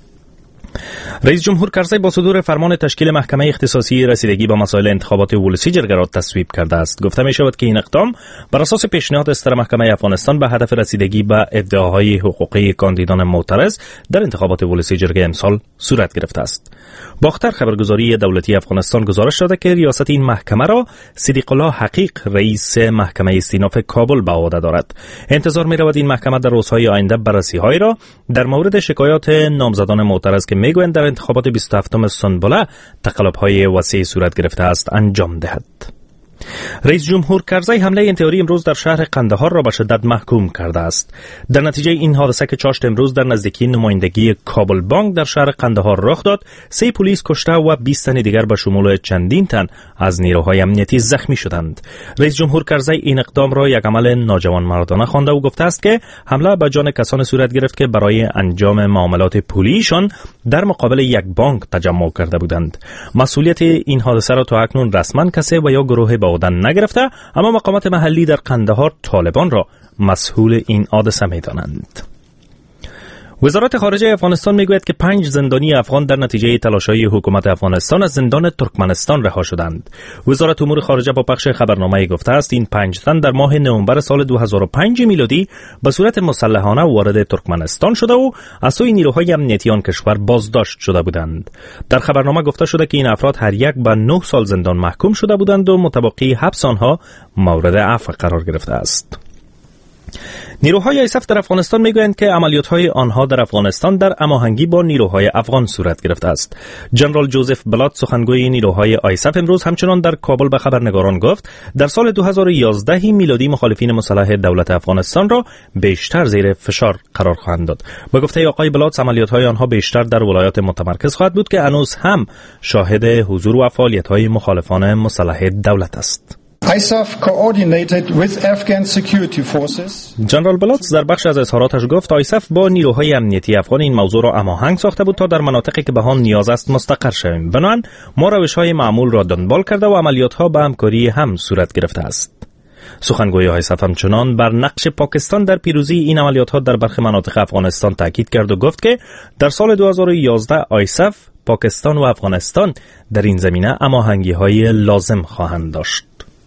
رئیس جمهور کرزی با صدور فرمان تشکیل محکمه اختصاصی رسیدگی با مسائل انتخابات ولسی جرگه را تصویب کرده است. گفته می شود که این اقدام بر اساس پیشنهاد استر محکمه افغانستان به هدف رسیدگی به ادعاهای حقوقی کاندیدان معترض در انتخابات ولسی جرگه امسال صورت گرفته است. باختر خبرگزاری دولتی افغانستان گزارش داده که ریاست این محکمه را صدیق الله حقیق رئیس محکمه استیناف کابل به عهده دارد. انتظار می رود این محکمه در روزهای آینده بررسی‌هایی را در مورد شکایات نامزدان معترض که میگویند در انتخابات بیست و هفتم سنبله تقلب‌های وسیع صورت گرفته است انجام دهد. رئیس جمهور کرزی حمله انتحاری امروز در شهر قندهار را به شدت محکوم کرده است. در نتیجه این حادثه که چاشت امروز در نزدیکی نمایندگی کابل بانک در شهر قندهار رخ داد، سه پلیس کشته و بیست تن دیگر به شمول چندین تن از نیروهای امنیتی زخمی شدند. رئیس جمهور کرزی این اقدام را یک عمل ناجوانمردانه خوانده و گفته است که حمله به جان کسانی صورت گرفت که برای انجام معاملات پولیشان در مقابل یک بانک تجمع کرده بودند. مسئولیت این حادثه را تا اکنون رسما کسی و یا گروه به عهده نگرفته، اما مقامات محلی در قندهار طالبان را مسئول این حادثه می‌دانند. وزارت خارجه افغانستان میگوید که پنج زندانی افغان در نتیجه تلاش‌های حکومت افغانستان از زندان ترکمنستان رها شدند. وزارت امور خارجه با پخش خبرنامه گفته است این پنج تن در ماه نوامبر سال دو هزار و پنج میلادی به صورت مسلحانه وارد ترکمنستان شده و از سوی نیروهای امنیتی آن کشور بازداشت شده بودند. در خبرنامه گفته شده که این افراد هر یک به نه سال زندان محکوم شده بودند و متبقی حبس آنها مورد عفو قرار گرفته است. نیروهای آیسف در افغانستان میگویند که عملیات‌های آنها در افغانستان در هماهنگی با نیروهای افغان صورت گرفته است. جنرال جوزف بلات سخنگوی نیروهای آیسف امروز همچنان در کابل به خبرنگاران گفت در سال دو هزار و یازده میلادی مخالفین مسلح دولت افغانستان را بیشتر زیر فشار قرار خواهند داد. با گفته آقای بلات عملیات‌های آنها بیشتر در ولایات متمرکز خواهد بود که هنوز هم شاهد حضور و فعالیت‌های مخالفان مسلح دولت است. آیساف coordinated with Afghan security forces. جنرال بلاتس در بخش از اظهاراتش گفت آیساف با نیروهای امنیتی افغان این موضوع را هماهنگ ساخته بود تا در مناطقی که به آن نیاز است مستقر شویم. بنابراین ما روش‌های معمول را دنبال کرده و عملیات‌ها به همکاری هم صورت گرفته است. سخنگوی آیساف همچنان بر نقش پاکستان در پیروزی این عملیات‌ها در برخی مناطق افغانستان تاکید کرد و گفت که در سال دو هزار و یازده آیساف، پاکستان و افغانستان در این زمینه هماهنگی‌های لازم خواهند داشت.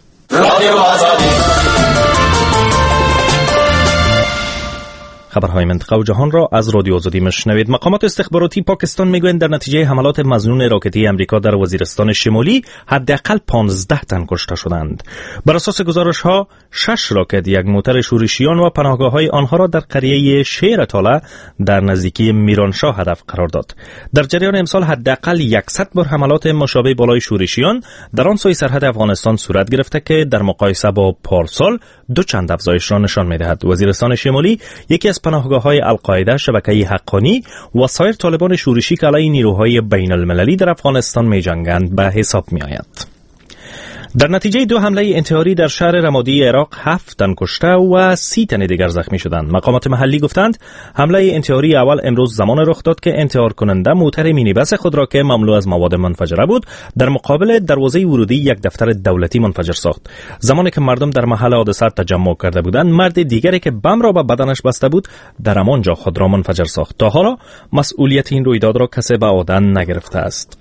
خبرهای منطقه و جهان را از رادیو آزادی میشنوید. مقامات استخباراتی پاکستان میگویند در نتیجه حملات مظنون راکتی امریکا در وزیرستان شمالی حداقل پانزده تن کشته شدند. بر اساس گزارش‌ها شش راکت، یک موتر شورشیان و پناهگاه‌های آنها را در قریه شیر طاله در نزدیکی میرانشاه هدف قرار داد. در جریان امسال حداقل صد بار حملات مشابه بالای شورشیان در آن سوی سرحد افغانستان صورت گرفته که در مقایسه با پارسال دو چند افزایش را نشان می‌دهد. وزیرستان شمالی یکی از پناهگاه‌های القاعده، شبکه حقانی و سایر طالبان شورشی که علیه نیروهای بین المللی در افغانستان می‌جنگند به حساب می‌آید. در نتیجه دو حمله انتحاری در شهر رمادی عراق هفت تن کشته و سی تن دیگر زخمی شدند. مقامات محلی گفتند حمله انتحاری اول امروز زمان رخ داد که انتحار کننده موتر مینیبس خود را که مملو از مواد منفجره بود در مقابل دروازه ورودی یک دفتر دولتی منفجر ساخت. زمانی که مردم در محل حادثه تجمع کرده بودند، مرد دیگری که بم را به بدنش بسته بود در همانجا خود را منفجر ساخت. تا حالا مسئولیت این رویداد را کسی به عهده نگرفته است.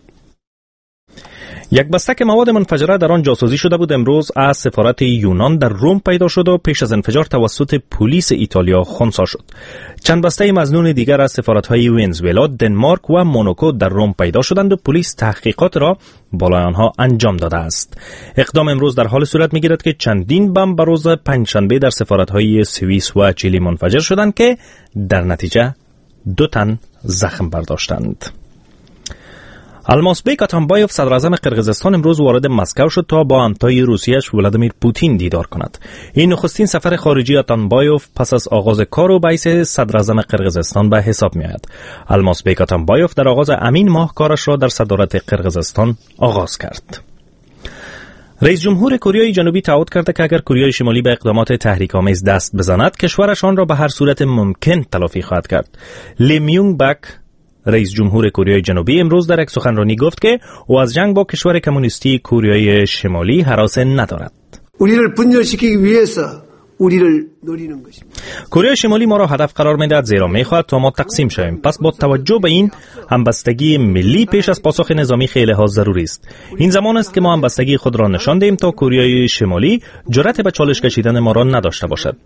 یک بستک مواد منفجره در آن جاسوزی شده بود امروز از سفارت یونان در روم پیدا شد و پیش از انفجار توسط پلیس ایتالیا خنثی شد. چند بسته مظنون دیگر از سفارت‌های ونزوئلا، دنمارک و موناکو در روم پیدا شدند و پلیس تحقیقات را بالای آنها انجام داده است. اقدام امروز در حال صورت می‌گیرد که چندین بم به روز پنجشنبه در سفارت‌های سوئیس و چیلی منفجر شدند که در نتیجه دو تن زخم برداشتند. المازبek اتامبایوف صدر اعظم قرقیزستان امروز وارد مسکو شد تا با همتای روسیه‌اش ولادیمیر پوتین دیدار کند. این نخستین سفر خارجی اتامبایوف پس از آغاز کار و بیعث صدر اعظم قرقیزستان به حساب می‌آید. المازبek اتامبایوف در آغاز همین ماه کارش را در صدارت قرقیزستان آغاز کرد. رئیس جمهور کره جنوبی تعهد کرده که اگر کره شمالی به اقدامات تحریک‌آمیز دست بزند، کشورش آن را به هر صورت ممکن تلافی خواهد کرد. لی میونگ بک رئیس جمهور کره جنوبی امروز در یک سخنرانی گفت که او از جنگ با کشور کمونیستی کره شمالی هراس ندارد. کره شمالی ما را هدف قرار می‌دهد زیرا می‌خواهد تا ما تقسیم شویم. پس با توجه به این همبستگی ملی پیش از پاسخ نظامی خیلی ها ضروری است. این زمان است که ما همبستگی خود را نشان دهیم تا کره شمالی جرأت به چالش کشیدن ما را نداشته باشد.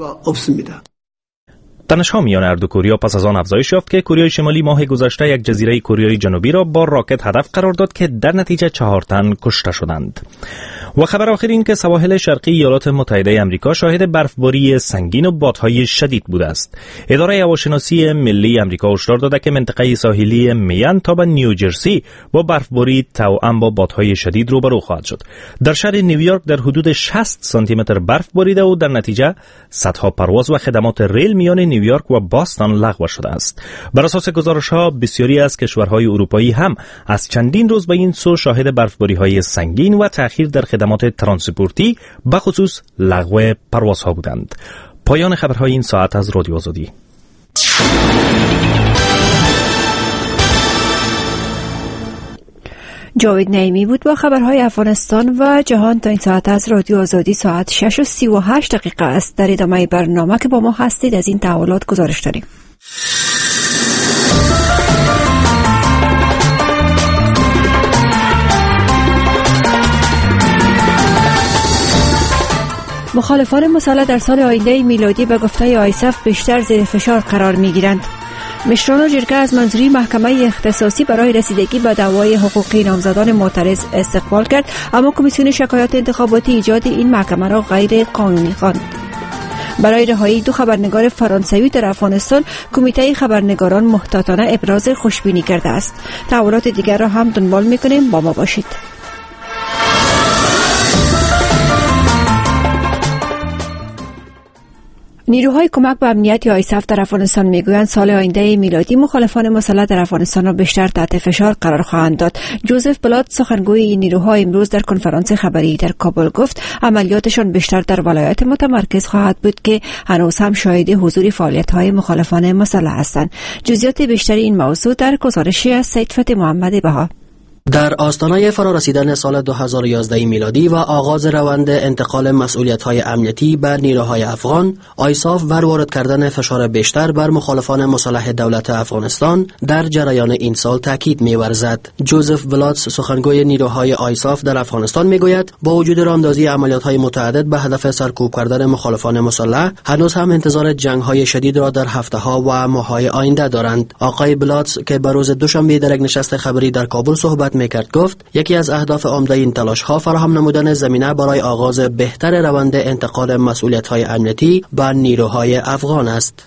تنش‌ها میان هر دو کره پس از آن افزایش یافت که کره شمالی ماه گذشته یک جزیره کره جنوبی را با راکت هدف قرار داد که در نتیجه چهار تن کشته شدند. و خبر آخر این که سواحل شرقی ایالات متحده آمریکا شاهد برفباری سنگین و بادهای شدید بوده است. اداره هواشناسی ملی آمریکا هشدار داده که منطقه ساحلی میان تا به نیوجرسی با برفباری توأم با بادهای شدید روبرو خواهد شد. در شهر نیویورک در حدود شصت سانتی متر برف باریده و در نتیجه صدها پرواز و خدمات ریل میان نیویورک و باستون لغو شده است. بر اساس گزارش‌ها بسیاری از کشورهای اروپایی هم از چندین روز به این سو شاهد برفباری‌های سنگین و تأخیر در خدمات ترانسپورتی به خصوص لغو پروازها بودند. پایان خبرهای این ساعت از رادیو آزادی. جاوید نعیمی بود با خبرهای افغانستان و جهان. تا این ساعت از رادیو آزادی ساعت شش و سی و هشت دقیقه است. در ادامه برنامه که با ما هستید از این تحولات گزارش داریم. مخالفان مسلح در سال آینده میلادی به گفته آیساف بیشتر زیر فشار قرار می‌گیرند. مشران جرگه از منظوری محکمه اختصاصی برای رسیدگی به دعوای حقوقی نامزدان معترض استقبال کرد، اما کمیسیون شکایات انتخاباتی ایجاد این محکمه را غیر قانونی خواند. برای رهایی دو خبرنگار فرانسوی در افغانستان، کمیته خبرنگاران محتاطانه ابراز خوشبینی کرده است. تحولات دیگر را هم دنبال می‌کنیم، با ما باشید. نیروهای کمک به امنیت آیساف در افغانستان میگویند سال آینده میلادی مخالفان مسلح در افغانستان را بیشتر تحت فشار قرار خواهند داد. جوزف بلات سخنگوی این نیروها امروز در کنفرانس خبری در کابل گفت عملیاتشان بیشتر در ولایات متمرکز خواهد بود که هنوز هم شاهد حضور فعالیت‌های مخالفان مسلح هستند. جزئیات بیشتری این موضوع در گزارشی از سید فتح محمد بها. در آستانه فرارسیدن سال دو هزار و یازده میلادی و آغاز روند انتقال مسئولیت‌های امنیتی بر نیروهای افغان، آیساف بر وارد کردن فشار بیشتر بر مخالفان مسلح دولت افغانستان در جریان این سال تاکید می‌ورزد. جوزف بلاتس سخنگوی نیروهای آیساف در افغانستان میگوید با وجود راهاندازی عملیات‌های متعدد به هدف سرکوب کردن مخالفان مسلح، هنوز هم انتظار جنگ‌های شدید را در هفته‌ها و ماه‌های آینده دارند. آقای بلاتس که به روز دوشنبه در یک نشست خبری در کابل صحبت میکرد گفت یکی از اهداف عمده این تلاش ها فراهم نمودن زمینه برای آغاز بهتر روند انتقال مسئولیت های امنیتی به نیروهای افغان است.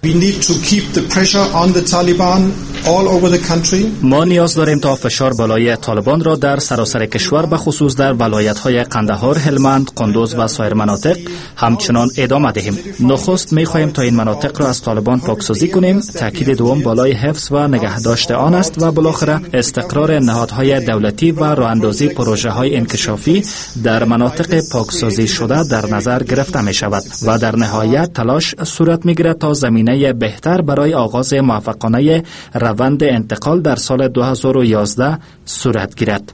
ما نیاز داریم تا فشار بالای طالبان را در سراسر کشور به خصوص در ولایت های قندهار، هلمند، قندوز و سایر مناطق همچنان ادامه دهیم. نخست می خواهیم تا این مناطق را از طالبان پاکسازی کنیم. تاکید دوم بالای حفظ و نگهداشت آن است و بالاخره استقرار نهادهای دولتی و راهاندازی پروژه های انکشافی در مناطق پاکسازی شده در نظر گرفته می شود و در نهایت تلاش صورت می گیرد تا زمینه بهتر برای آغاز موفقانه روند انتقال در سال دو هزار و یازده صورت گیرد.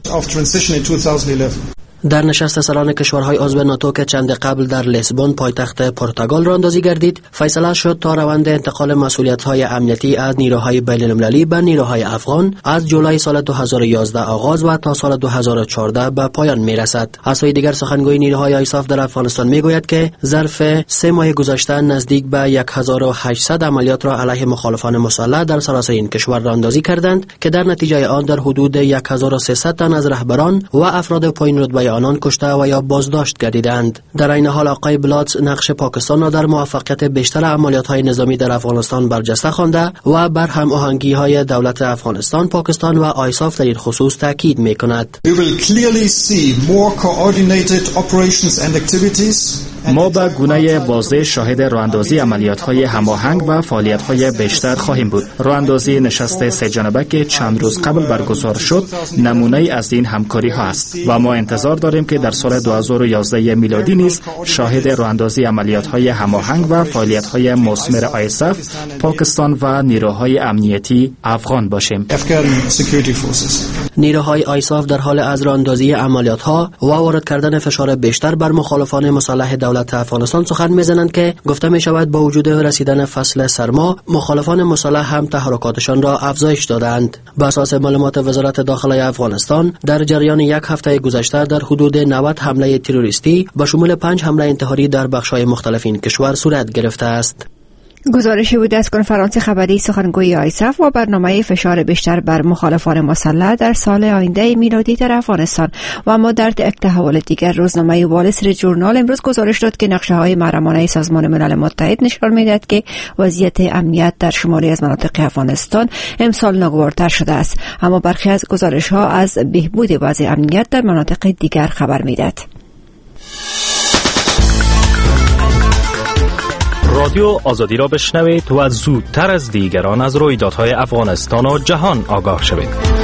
در نشست سران کشورهای عضو ناتو که چند قبل در لیسبون پایتخت پرتغال راهاندازی گردید، فیصله شد تا روند انتقال مسئولیت‌های امنیتی از نیروهای بین‌المللی به نیروهای افغان از جولای سال دو هزار و یازده آغاز و تا سال دو هزار و چهارده به پایان میرسد. از سوی دیگر سخنگوی نیروهای آیساف در افغانستان میگوید که ظرف سه ماه گذشته نزدیک به هزار و هشتصد عملیات را علیه مخالفان مسلح در سراسر این کشور راهاندازی کردند که در نتیجه آن در حدود هزار و سیصد تن از رهبران و افراد پایین رتبه آنان کشته و یا بازداشت گردیدند. در این حال آقای بلاتس نقش پاکستان را در موفقیت بیشتر عملیات‌های نظامی در افغانستان برجسته خوانده و بر هم آهنگی‌های دولت افغانستان، پاکستان و آیساف در این خصوص تاکید می‌کند. ما به گونه واضح شاهد راهاندازی عملیات‌های هماهنگ و فعالیت‌های بیشتر خواهیم بود. راهاندازی نشست سه جانبه که چند روز قبل برگزار شد نمونه از این همکاری‌ها است و ما انتظار داریم که در سال دو هزار و یازده میلادی نیز شاهد راهاندازی عملیات‌های هماهنگ و فعالیت‌های مثمر آیساف، پاکستان و نیروهای امنیتی افغان باشیم. نیروهای آیساف در حال از راهاندازی عملیات‌ها و وارد کردن فشار بیشتر بر مخالفان مسلح دولت افغانستان سخن می‌زنند که گفته می‌شود با وجود رسیدن فصل سرما، مخالفان مسلح هم تحرکاتشان را افزایش دادند. بر اساس معلومات وزارت داخلی افغانستان در جریان یک هفته گذشته در حدود نود حمله تروریستی با شمول پنج حمله انتحاری در بخش‌های مختلف این کشور صورت گرفته است. گزارشی بود از کنفرانس خبری سخنگوی آیساف و برنامه فشار بیشتر بر مخالفان مسلح در سال آینده میلادی در افغانستان. و اما در یک تحول دیگر، روزنامه وال استریت ژورنال امروز گزارش داد که نقشه‌های محرمانه سازمان ملل متحد نشان می‌دهد که وضعیت امنیت در شماری از مناطق افغانستان امسال ناگوارتر شده است، اما برخی از گزارش‌ها از بهبود وضع امنیت در مناطق دیگر خبر می‌دهد. رادیو آزادی را بشنوید و زودتر از دیگران از رویدادهای افغانستان و جهان آگاه شوید.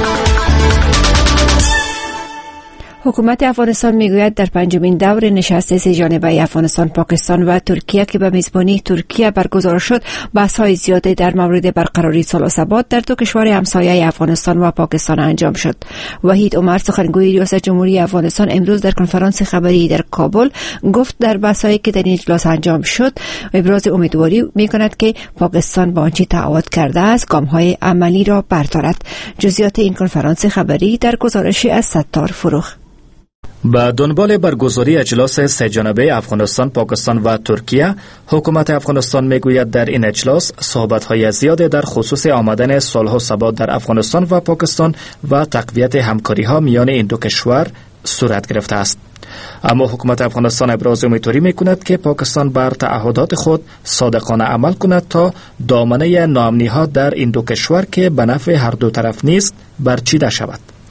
حکومت افغانستان میگوید در پنجمین دور نشست سه جانبه افغانستان، پاکستان و ترکیه که به میزبانی ترکیه برگزار شد، بحث‌های زیاده در مورد برقراری صلح و ثبات در دو کشور همسایه افغانستان و پاکستان انجام شد. وحید عمر سخنگوی ریاست جمهوری افغانستان امروز در کنفرانس خبری در کابل گفت در بحث‌هایی که در این اجلاس انجام شد ابراز امیدواری می‌کند که پاکستان با آنچه تعهد کرده است گام‌های عملی را بردارد. جزئیات این کنفرانس خبری در گزارشی از ستار فروخ. با دنبال برگزاری اجلاس سه جانبه افغانستان، پاکستان و ترکیه، حکومت افغانستان میگوید در این اجلاس صحبت‌های زیاد در خصوص آمدن صلح و ثبات در افغانستان و پاکستان و تقویت همکاری‌ها میان این دو کشور صورت گرفته است. اما حکومت افغانستان ابراز امیدواری میکند که پاکستان بر تعهدات خود صادقانه عمل کند تا دامنه ناامنی‌ها در این دو کشور که به نفع هر دو طرف نیست برچیده شود.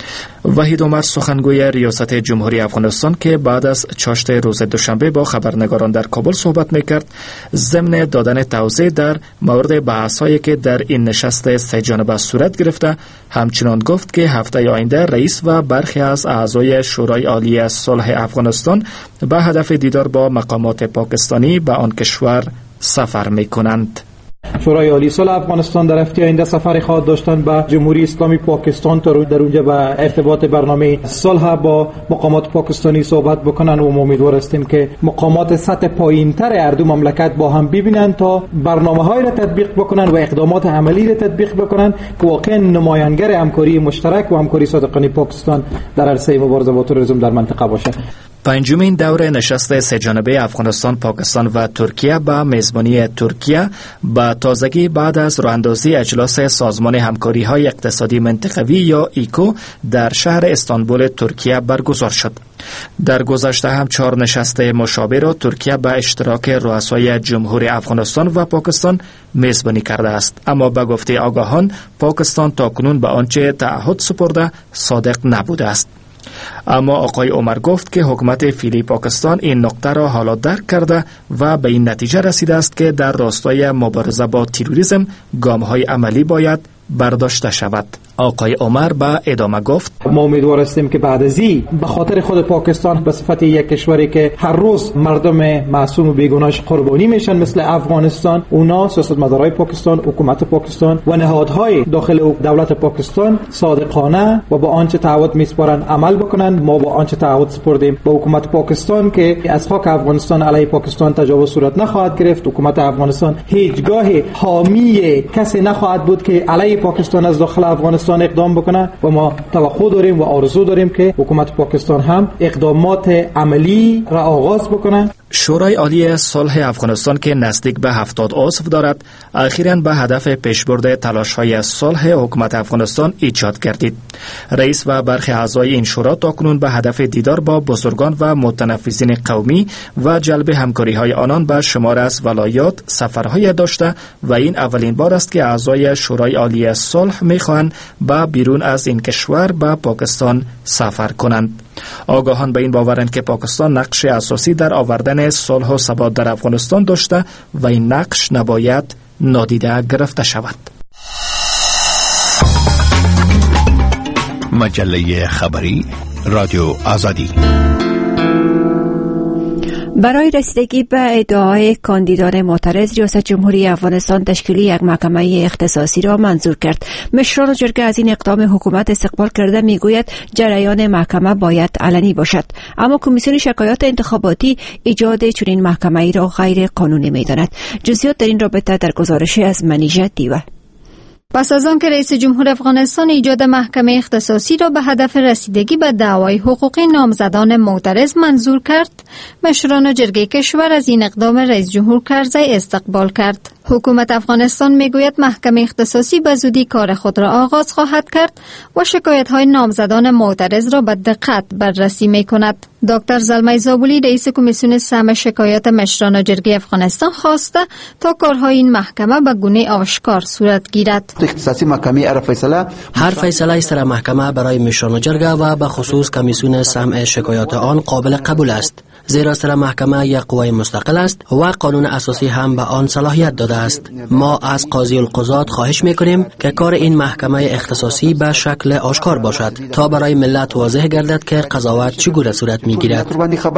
وحید عمر سخنگوی ریاست جمهوری افغانستان که بعد از چاشت روز دوشنبه با خبرنگاران در کابل صحبت میکرد ضمن دادن توضیح در مورد بحث‌هایی که در این نشست سه جانبه صورت گرفته همچنان گفت که هفته آینده رئیس و برخی از اعضای شورای عالی صلح افغانستان به هدف دیدار با مقامات پاکستانی به آن کشور سفر میکنند. شورای عالی صلح افغانستان در هفته آینده سفر خواهد داشتن به جمهوری اسلامی پاکستان تا در اونجا به ارتباط برنامه صلح با مقامات پاکستانی صحبت بکنن و ما امیدوار هستیم که مقامات سطح پایین‌تر هر دو مملکت با هم ببینن تا برنامه‌های را تطبیق بکنن و اقدامات عملی را تطبیق بکنن که واقعا نمایانگر همکاری مشترک و همکاری صادقانه پاکستان در عرصه مبارزه با تروریسم در منطقه باشه. پنجمین دور نشست سه جانبه افغانستان، پاکستان و ترکیه با میزبانی ترکیه با تازگی بعد از راهاندازی اجلاس سازمان همکاری‌های اقتصادی منطقوی یا ایکو در شهر استانبول ترکیه برگزار شد. در گذشته هم چهار نشست مشابه را ترکیه به اشتراک رؤسای جمهوری افغانستان و پاکستان میزبانی کرده است، اما به گفته آگاهان پاکستان تاکنون به آنچه تعهد سپرده صادق نبوده است. اما آقای عمر گفت که حکومت فعلی پاکستان این نقطه را حالا درک کرده و به این نتیجه رسیده است که در راستای مبارزه با تروریسم گام‌های عملی باید برداشته شود. آقای عمر با ادامه گفت ما امیدوار هستیم که بعد از این به خاطر خود پاکستان به صفت یک کشوری که هر روز مردم معصوم و بیگناهش قربانی میشن مثل افغانستان، اونا سیاستمدارای پاکستان، حکومت پاکستان و نهادهای داخل دولت پاکستان صادقانه و با آنچه تعهد میسپارن عمل بکنن. ما با آنچه تعهد سپردیم به حکومت پاکستان که از خاک افغانستان علیه پاکستان تجاوز صورت نخواهد گرفت. حکومت افغانستان هیچگاه حامی کسی نخواهد بود که علیه پاکستان از داخل افغانستان اقدام بکنه و ما توقع داریم و آرزو داریم که حکومت پاکستان هم اقدامات عملی را آغاز بکنه. شورای عالی صلح افغانستان که نزدیک به هفتاد عضو دارد اخیراً به هدف پیشبرد تلاش‌های صلح حکومت افغانستان ایجاد گردید. رئیس و برخی اعضای این شورا تاکنون به هدف دیدار با بزرگان و متنفذین قومی و جلب همکاری‌های آنان به شمار از ولایات سفرهای داشته و این اولین بار است که اعضای شورای عالی صلح می‌خواهند به بیرون از این کشور به پاکستان سفر کنند. آگاهان به این باورند که پاکستان نقش اساسی در آوردن صلح و ثبات در افغانستان داشته و این نقش نباید نادیده گرفته شود. مجله خبری رادیو آزادی. برای رسیدگی به ادعای کاندیدان معترض، ریاست جمهوری افغانستان تشکیل یک محکمه اختصاصی را منظور کرد. مشران جرگه از این اقدام حکومت استقبال کرده میگوید جریان محکمه باید علنی باشد، اما کمیسیون شکایات انتخاباتی ایجاد چنین محکمه‌ای را غیر قانونی می‌داند. جزئیات در این رابطه در گزارشی از منیژه دیوه. پس از آن که رئیس جمهور افغانستان ایجاد محکمه اختصاصی را به هدف رسیدگی به دعوای حقوقی نامزدان معترض منظور کرد، مشران جرگه کشور از این اقدام رئیس جمهور کرزی استقبال کرد. حکومت افغانستان میگوید محکمه اختصاصی به زودی کار خود را آغاز خواهد کرد و شکایت‌های نامزدان معترض را به دقت بررسی می‌کند. دکتر زلمه زابولی رئیس کمیسیون سهم شکایات مشران جرگه افغانستان خواسته تا کارهای این محکمه به گونه آشکار صورت گیرد. اختصاصی محکمه هر فیصله هر فیصله سر محکمه برای مشران جرگه و به خصوص کمیسیون سهم شکایات آن قابل قبول است، زیرا سر محکمه یک قوه مستقل است و قانون اساسی هم به آن صلاحیت داده است. ما از قاضی القضات خواهش میکنیم که کار این محکمه اختصاصی به شکل آشکار باشد تا برای ملت واضح گردد که قضاوت چگونه صورت میگیرد.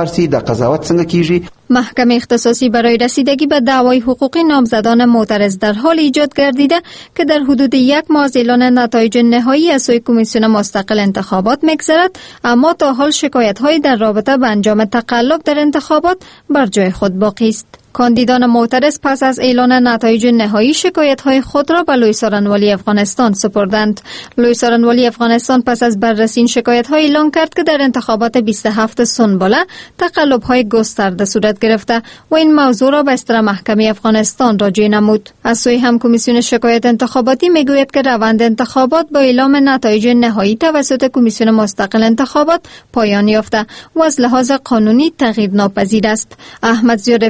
محکمه اختصاصی برای رسیدگی به دعوای حقوقی نامزدان معترض در حال ایجاد گردیده که در حدود یک ماه از اعلان نتایج نهایی از سوی کمیسیون مستقل انتخابات میگذرد، اما تا حال شکایت‌های در رابطه با انجام تقلب در انتخابات بر جای خود باقی است. کاندیدان معترض پس از اعلان نتایج نهایی شکایت‌های خود را به لوی سارنوالی افغانستان سپردند. لوی سارنوالی افغانستان پس از بررسی این شکایت‌ها اعلان کرد که در انتخابات بیست و هفتم سنبله تقلب‌های گسترده صورت گرفته و این موضوع را به استر محکمه افغانستان راجع نمود. از سوی هم کمیسیون شکایت انتخاباتی میگوید که روند انتخابات با اعلام نتایج نهایی توسط کمیسیون مستقل انتخابات پایان یافته و از لحاظ قانونی تغییر ناپذیر است. احمد ضیا رفعت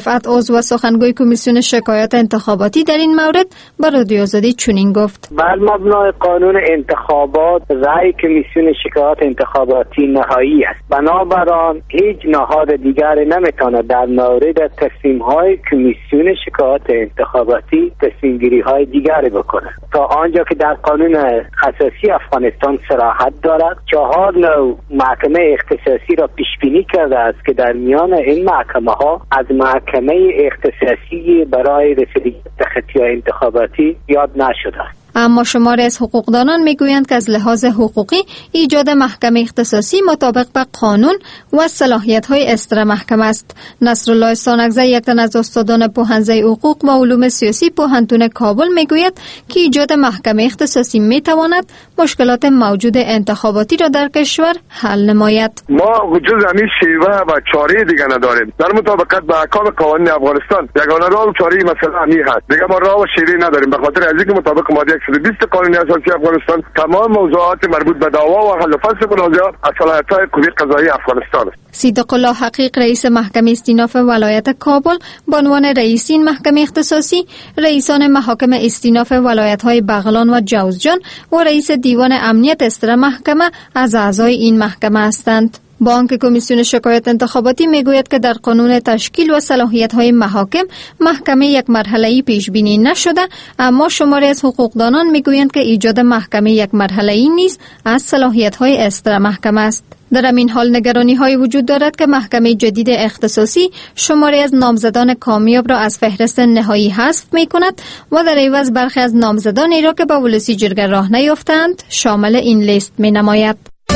عضو و سخنگوی کمیسیون شکایات انتخاباتی در این مورد به رادیو آزادی چنین گفت: بر مبنای قانون انتخابات رأی کمیسیون شکایات انتخاباتی نهایی است. بنابراین هیچ نهاد دیگری نمیتواند در مورد تصمیم‌های کمیسیون شکایات انتخاباتی تصمیم‌گیری‌های دیگری بکند تا آنجا که در قانون اساسی افغانستان صراحت دارد. چهار نوع محکمه اختصاصی را پیش بینی کرده است که در میان این محکمه ها از محکمه اختصاصی برای رسیدگی به خطیهای انتخاباتی یاد نشده است. اما شماری از حقوقدانان میگویند که از لحاظ حقوقی ایجاد محکمه اختصاصی مطابق به قانون و صلاحیت‌های استر محکمه است. نصرالله سانگزه، یک تن از استادان پوهنځی حقوق و علوم سیاسی پوهنتون کابل، میگوید که ایجاد محکمه اختصاصی میتواند مشکلات موجود انتخاباتی را در کشور حل نماید. ما جز همین شیوه و چاره دیگه نداریم. در مطابقت با احکام قوانین افغانستان یگانه راه و چاره مثلا همین هست. دیگه ما راه و شیوه نداریم، به خاطر از اینکه مطابق ماده صد و بیست قانون اساسی افغانستان تمام موضوعات مربوط به دعوا و حل و فصل منازعات از صلاحیت‌های قوه قضاییه افغانستان است. صدیق الله حقیق، رئیس محکمه استیناف ولایت کابل، به عنوان رئیس این محکمه اختصاصی، رئیسان محاکم استیناف ولایت‌های بغلان و جوزجان و رئیس دیوان امنیت استر محکمه از اعضای این محکمه هستند. بانک کمیسیون شکایات انتخاباتی میگوید که در قانون تشکیل و صلاحیت‌های محاکم محکمه یک مرحله‌ای پیش بینی نشده، اما شماری از حقوقدانان میگویند که ایجاد محکمه یک مرحله‌ای نیز از صلاحیت‌های استر محکمه است. در این حال نگرانی‌های وجود دارد که محکمه جدید اختصاصی شماری از نامزدان کامیاب را از فهرست نهایی حذف می‌کند و در عوض برخی از نامزدانی را که به ولسی جرگه راه نیافتند شامل این لیست می‌نماید.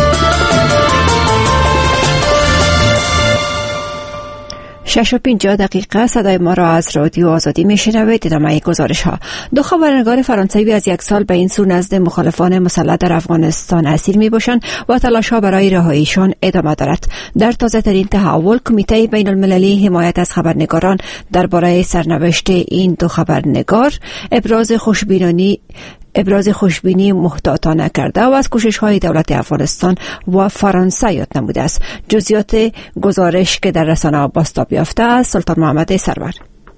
شش و پنجاه دقیقه صدای ما را از رادیو آزادی میشنوید. ادامه گزارش ها. دو خبرنگار فرانسوی از یک سال به این سو نزد مخالفان مسلح در افغانستان اسیر می باشند و تلاش ها برای رهاییشان ادامه دارد. در تازه ترین تحول، کمیته بین المللی حمایت از خبرنگاران درباره سرنوشت این دو خبرنگار ابراز خوشبینی ابراز خوشبینی محتاطانه کرده و از کوشش‌های دولت افغانستان و فرانسه یاد نموده است. جزئیات گزارش که در رسانه‌ها بازتاب یافته است، سلطان محمد سرور.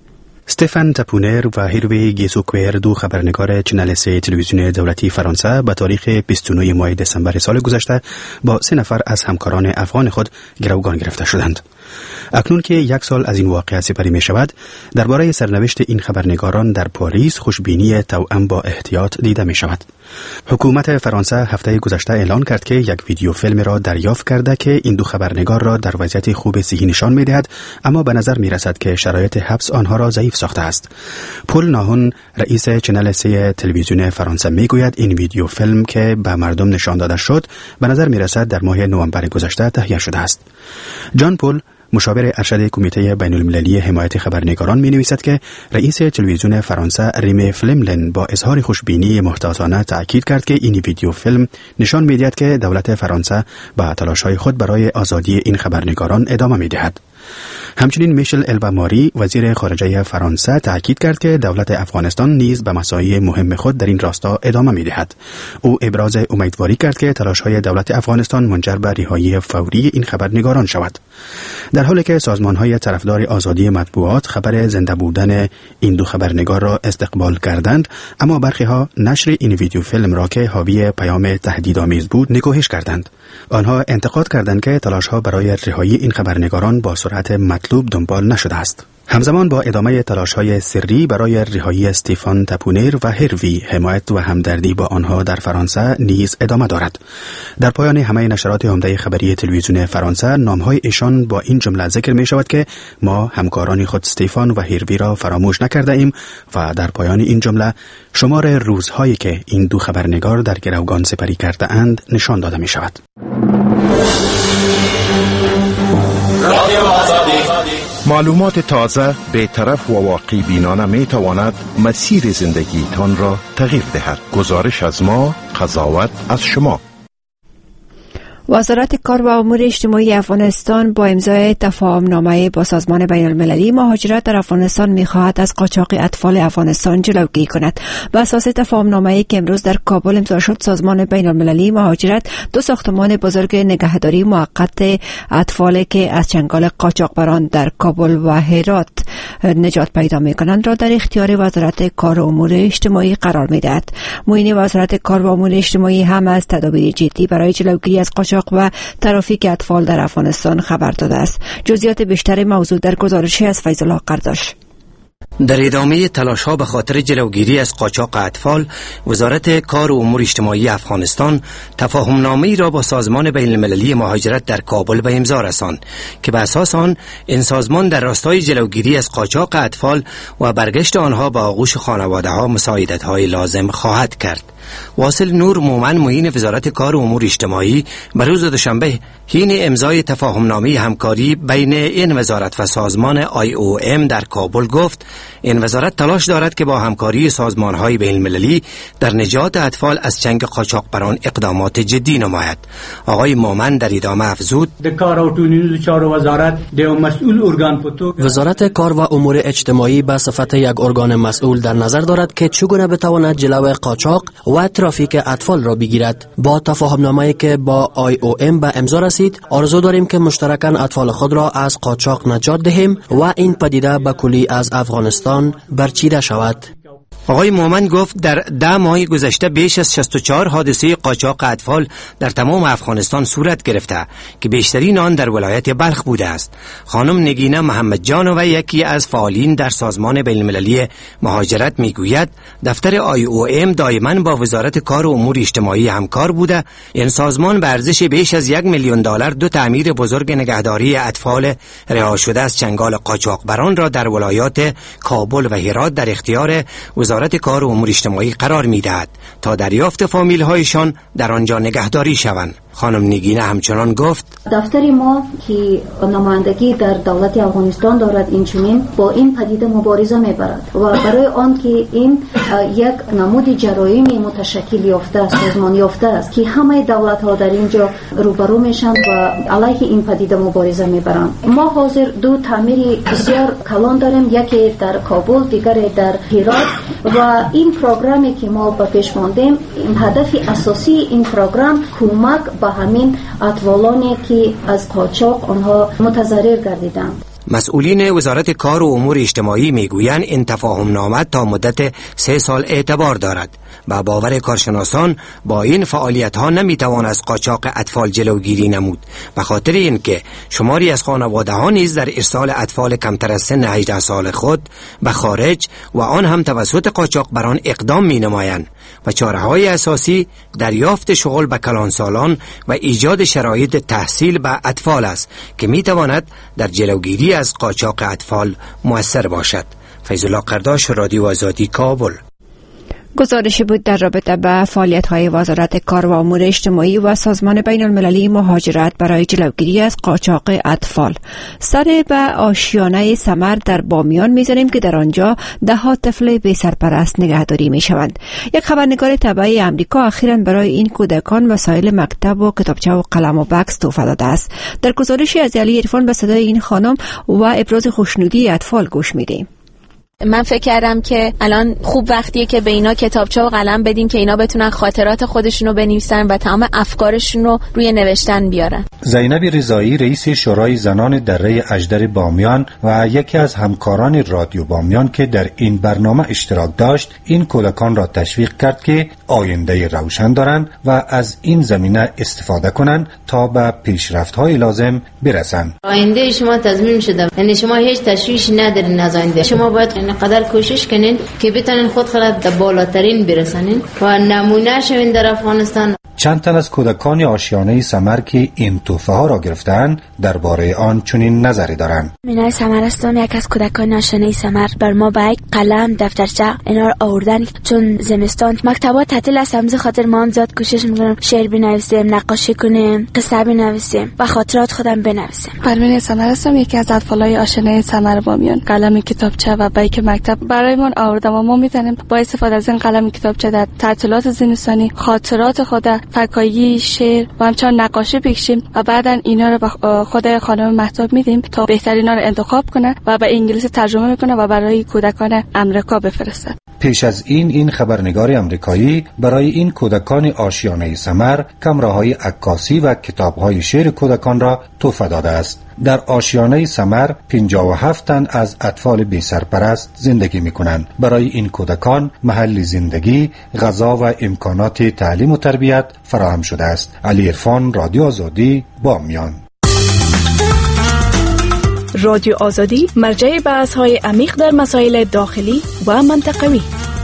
استفان تپونر و هیروی گیسوکویر، دو خبرنگار چنل سه تلویزیون دولتی فرانسه، به تاریخ بیست و نه ماه دسامبر سال گذشته با سه نفر از همکاران افغان خود گروگان گرفته شدند. اکنون که یک سال از این واقعه سپری می شود، درباره سرنوشت این خبرنگاران در پاریس خوشبینی توأم با احتیاط دیده می شود. حکومت فرانسه هفته گذشته اعلان کرد که یک ویدیو فیلم را دریافت کرده که این دو خبرنگار را در وضعیت خوب صحی نشان می دهد، اما به نظر می رسد که شرایط حبس آنها را ضعیف ساخته است. پل ناهون، رئیس چنل سه تلویزیون فرانسه، می گوید این ویدیو فیلم که به مردم نشان داده شد به نظر می رسد در ماه نوامبر گذشته تهیه شده است. جان پل، مشاور ارشد کمیته بین المللی حمایت خبرنگاران، می نویسد که رئیس تلویزیون فرانسه ریمی فلملن با اظهار خوشبینی محتاطانه تأکید کرد که این ویدیو فیلم نشان می دهد که دولت فرانسه با تلاش‌های خود برای آزادی این خبرنگاران ادامه می دهد. همچنین میشل الباماری، وزیر خارجه فرانسه، تأکید کرد که دولت افغانستان نیز به مساعی مهم خود در این راستا ادامه می‌دهد. او ابراز امیدواری کرد که تلاش‌های دولت افغانستان منجر به رهایی فوری این خبرنگاران شود. در حالی که سازمان‌های طرفدار آزادی مطبوعات خبر زنده بودن این دو خبرنگار را استقبال کردند، اما برخی‌ها نشر این ویدیو فیلم را که حاوی پیام تهدیدآمیز بود نکوهش کردند. آنها انتقاد کردند که تلاش‌ها برای رهایی این خبرنگاران با سرعت مطلوب دنبال نشده است. همزمان با ادامه تلاش‌های سری برای رهایی استفان تپونر و هیروی، حمایت و همدردی با آنها در فرانسه نیز ادامه دارد. در پایان همه نشرات عمده خبری تلویزیون فرانسه، نام‌های ایشان با این جمله ذکر می‌شود که ما همکاران خود استفان و هیروی را فراموش نکرده ایم و در پایان این جمله شمار روزهایی که این دو خبرنگار در گروگان سپری کرده اند نشان داده می‌شود. معلومات تازه، بی‌طرف و واقعی بینانه می تواند مسیر زندگی تان را تغییر دهد. گزارش از ما، قضاوت از شما. وزارت کار و امور اجتماعی افغانستان با امضای تفاهم‌نامه با سازمان بین المللی مهاجرت در افغانستان می‌خواهد از قاچاق اطفال افغانستان جلوگیری کند. بر اساس تفاهم‌نامه‌ای که امروز در کابل امضا شد، سازمان بین المللی مهاجرت دو ساختمان بزرگ نگهداری موقت اطفال که از چنگال قاچاقبران در کابل و هرات نجات پیدا می‌کنند را در اختیار وزارت کار و امور اجتماعی قرار می‌دهد. معین وزارت کار و امور اجتماعی هم از تدابیر جدی برای جلوگیری از قاچاق و ترافیک اطفال در افغانستان خبر داده است. جزئیات بیشتر موضوع در گزارشی از فیض الله قرداش. در ادامه تلاش‌ها به خاطر جلوگیری از قاچاق اطفال، وزارت کار و امور اجتماعی افغانستان تفاهم‌نامه‌ای را با سازمان بین‌المللی مهاجرت در کابل به امضا رساند که به اساس آن این سازمان در راستای جلوگیری از قاچاق اطفال و برگشت آنها به آغوش خانواده‌ها مساعدت‌های لازم خواهد کرد. واصل نور مومن معین وزارت کار و امور اجتماعی به روز دوشنبه حین امضای تفاهم‌نامه همکاری بین این وزارت و سازمان آی او ام در کابل گفت این وزارت تلاش دارد که با همکاری سازمان‌های بین‌المللی در نجات اطفال از چنگ قاچاقبران اقدامات جدی نماید. آقای مومن در ادامه افزود وزارت کار و امور اجتماعی به صفت یک ارگان مسئول در نظر دارد که چگونه بتواند جلو قاچاق و ترافیک اطفال را بگیرد. با تفاهم‌نامه‌ای که با آی او ام به امضا رسید، آرزو داریم که مشترکاً اطفال خود را از قاچاق نجات دهیم و این پدیده به کلی از افغانستان برچیده شود. آقای مومن گفت در ده ماه گذشته بیش از شصت و چهار حادثه قاچاق اطفال در تمام افغانستان صورت گرفته که بیشترین آن در ولایت بلخ بوده است. خانم نگینه محمد جانو یکی از فعالین در سازمان بین‌المللی مهاجرت میگوید دفتر آی او ام دائما با وزارت کار و امور اجتماعی همکار بوده. این سازمان به ارزش بیش از یک میلیون دلار دو تعمیر بزرگ نگهداری اطفال رها شده از چنگال قاچاقبران را در ولایات کابل و هرات در اختیار وزارت کار و امور اجتماعی قرار می‌دهد تا دریافت فامیل‌هایشان در آنجا نگهداری شوند. خانم نگینه همچنان گفت دفتر ما که نمایندگی در دولت افغانستان دارد اینچنین با این پدیده مبارزه می‌برد و برای آن که این یک نمود جرایمی متشکل یافته است، سازمان یافته است که همه دولت‌ها در اینجا روبرو میشن و علیه این پدیده مبارزه می‌برند. ما حاضر دو تعمیر بسیار کلان داریم، یکی در کابل، دیگری در هرات و این پروگرامی که ما به پیش ماندیم، این هدف اساسی این پروگرام کمک به همین اطفالانی که از قاچاق آنها متضرر گردیدند. مسئولین وزارت کار و امور اجتماعی میگویند این تفاهم‌نامه تا مدت سه سال اعتبار دارد. با باور کارشناسان با این فعالیت ها نمیتوان از قاچاق اطفال جلوگیری نمود، به خاطر اینکه شماری از خانواده ها نیز در ارسال اطفال کمتر از سن هجده سال خود به خارج و آن هم توسط قاچاقبران اقدام می نمایند و چاره های اساسی دریافت شغل به کلانسالان و ایجاد شرایط تحصیل به اطفال است که می تواند در جلوگیری از قاچاق اطفال مؤثر باشد. فیض الله قرداش، رادیو آزادی، کابل. گزارشی بود در رابطه با فعالیت‌های وزارت کار و امور اجتماعی و سازمان بین‌المللی مهاجرت برای جلوگیری از قاچاق اطفال. سر به آشیانه ثمر در بامیان می‌زنیم که در آنجا ده ها طفل بی سرپرست نگهداری می‌شوند. یک خبرنگار تبعی آمریکا اخیراً برای این کودکان وسایل مکتب و کتابچه و قلم و بکس تحفه داده است. در گزارشی از علی عرفان به صدای این خانم و ابراز خوشنودی اطفال گوش می‌دهیم. من فکر کردم که الان خوب وقتیه که به اینا کتابچه و قلم بدیم که اینا بتونن خاطرات خودشونو بنویسن و تمام افکارشون رو روی نوشتن بیارن. زینب رضایی رئیس شورای زنان دره اژدر بامیان و یکی از همکاران رادیو بامیان که در این برنامه اشتراک داشت، این کودکان را تشویق کرد که آینده روشن دارند و از این زمینه استفاده کنند تا به پیشرفت‌های لازم برسند. آینده شما تضمین شده، یعنی شما هیچ تشویشی ندارین از آینده. شما باید قدر کوشش کنین که بتونین خود خود در بالاترین برسانین و نمونه شوین در افغانستان. چند تن از کودکان آشیانه ثمر که این تحفه ها را گرفتند درباره آن چنین نظری دارند. مینای ثمر هستم، یک از کودکان آشیانه ثمر بر ما بیگ، قلم، دفترچه اینا را آوردن چون زمستان مکتبات تعطیل است. همز خاطر ما هم زیاد کوشش میکنم شعر بنویسیم، نقاشی کنیم، قصه بنویسیم و خاطرات خودم بنویسیم. پروین ثمر هستم، یکی از اطفالای آشیانه ثمر بامیان. قلم، کتابچه و بیگ مکتب برایمان آوردم و ما میتونیم با استفاده از این قلم کتابچه در تعطیلات زمستانی خاطرات خود، فکایی، شعر و همچنین نقاشی بکشیم و بعداً اینا رو به خود خانم مهتاب میدیم تا بهترینا رو انتخاب کنه و به انگلیسی ترجمه میکنه و برای کودکان آمریکا بفرسته. پیش از این این خبرنگار آمریکایی برای این کودکان آشیانه ثمر کمراهای عکاسی و کتاب‌های شعر کودکان را تحفه داده است. در آشیانه ثمر پنجاه و هفت تن از اطفال بی سرپرست زندگی می کنند. برای این کودکان محل زندگی، غذا و امکانات تعلیم و تربیت فراهم شده است. علی عرفان، رادیو آزادی، بامیان. رادیو آزادی مرجع بحث‌های عمیق در مسائل داخلی و منطقوی.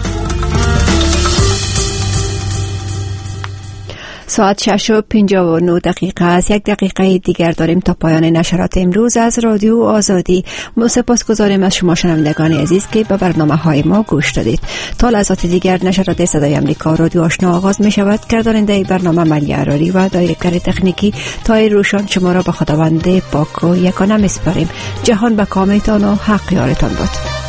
ساعت شش و پنجاه و نه دقیقه است. یک دقیقه دیگر داریم تا پایان نشرات امروز از رادیو آزادی. ما سپاسگزاریم از شما شنوندگان عزیز که به برنامه های ما گوش دادید. تا لحظات دیگر نشرات صدای امریکا رادیو آشنا آغاز می شود. گرداننده برنامه ملی عراری و دایرکتور تکنیکی تای روشان شما را به خداوند پاک و یگانه می‌سپاریم. جهان به کامتان و حق یارتان باد.